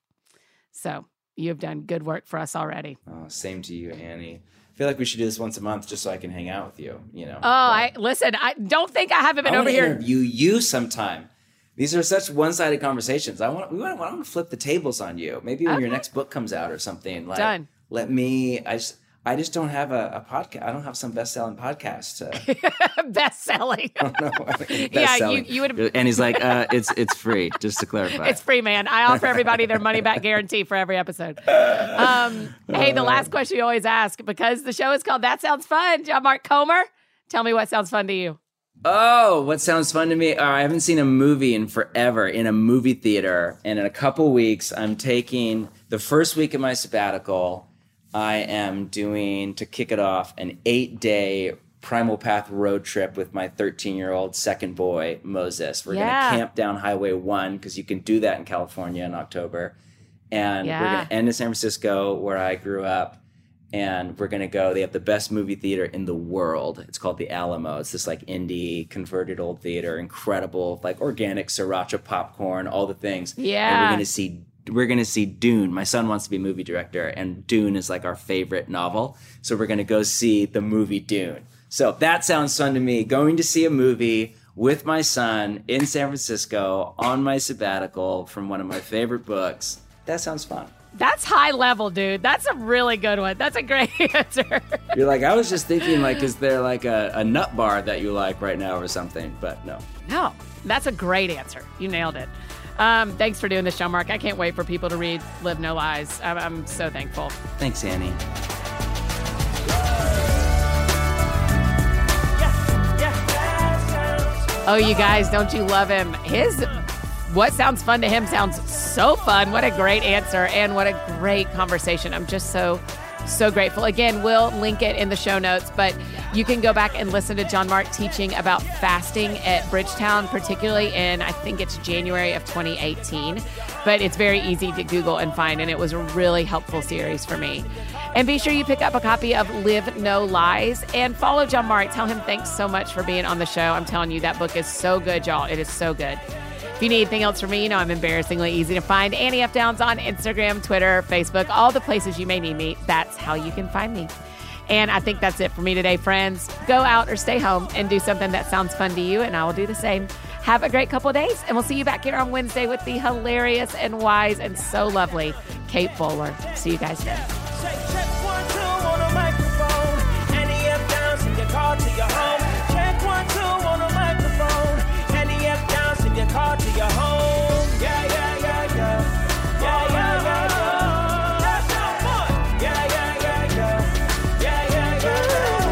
So you have done good work for us already. Oh, same to you, Annie. I feel like we should do this once a month just so I can hang out with you, you know. Oh, I listen, I don't think I haven't been I over want to here. interview you sometime. These are such one-sided conversations. I want we want, I want to flip the tables on you. Maybe when Okay. your next book comes out or something. Like, Done. Let me. I just. I just don't have a, a podcast. I don't have some best-selling podcast. To, Best selling. I don't know. Yeah, Best-selling. you, you would. And he's like, uh, "It's it's free." Just to clarify, It's free, man. I offer everybody their money back guarantee for every episode. Um, hey, the last question you always ask, because the show is called That Sounds Fun. John Mark Comer, tell me what sounds fun to you. Oh, what sounds fun to me? Uh, I haven't seen a movie in forever in a movie theater. And in a couple weeks, I'm taking the first week of my sabbatical. I am doing, to kick it off, an eight-day Primal Path road trip with my thirteen-year-old second boy, Moses. We're Yeah. going to camp down Highway one because you can do that in California in October. And Yeah. we're going to end in San Francisco, where I grew up. And we're going to go. They have the best movie theater in the world. It's called the Alamo. It's this like indie converted old theater. Incredible, like organic sriracha popcorn, all the things. Yeah. And we're going to see we're going to see Dune. My son wants to be a movie director, and Dune is like our favorite novel. So we're going to go see the movie Dune. So that sounds fun to me. Going to see a movie with my son in San Francisco on my sabbatical from one of my favorite books. That sounds fun. That's high level, dude. That's a really good one. That's a great answer. You're like, I was just thinking, like, is there like a, a nut bar that you like right now or something? But no. No, that's a great answer. You nailed it. Um, thanks for doing this, John Mark. I can't wait for people to read Live No Lies. I'm, I'm so thankful. Thanks, Annie. Oh, you guys, don't you love him? His what sounds fun to him sounds so fun. What a great answer and what a great conversation. I'm just so, so grateful. Again, we'll link it in the show notes, but you can go back and listen to John Mark teaching about fasting at Bridgetown, particularly in, I think it's January of twenty eighteen. But it's very easy to Google and find, and it was a really helpful series for me. And be sure you pick up a copy of Live No Lies and follow John Mark. Tell him thanks so much for being on the show. I'm telling you, that book is so good, y'all. It is so good. If you need anything else from me, you know I'm embarrassingly easy to find. Annie F. Downs on Instagram, Twitter, Facebook, all the places you may need me. That's how you can find me. And I think that's it for me today, friends. Go out or stay home and do something that sounds fun to you, and I will do the same. Have a great couple of days, and we'll see you back here on Wednesday with the hilarious and wise and so lovely Kate Bowler. See you guys then. Check, check, one, two on a microphone. Annie F. Downs in your car to your home. Check one, two on a microphone. Annie F. Downs in your car to your home. Yeah, yeah, yeah, yeah. Yeah, yeah, yeah, yeah. That's not fun. Yeah, yeah, yeah, yeah. Yeah, yeah, yeah, yeah.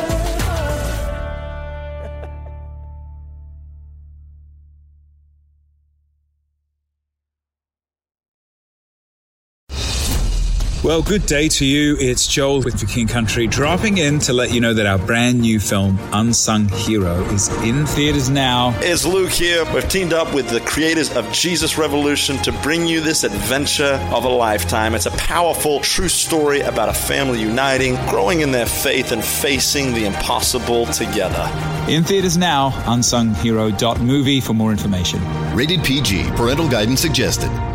Well, good day to you. It's Joel with For King Country, dropping in to let you know that our brand new film, Unsung Hero, is in theaters now. It's Luke here. We've teamed up with the creators of Jesus Revolution to bring you this adventure of a lifetime. It's a powerful, true story about a family uniting, growing in their faith, and facing the impossible together. In theaters now, unsung hero dot movie for more information. Rated P G. Parental guidance suggested.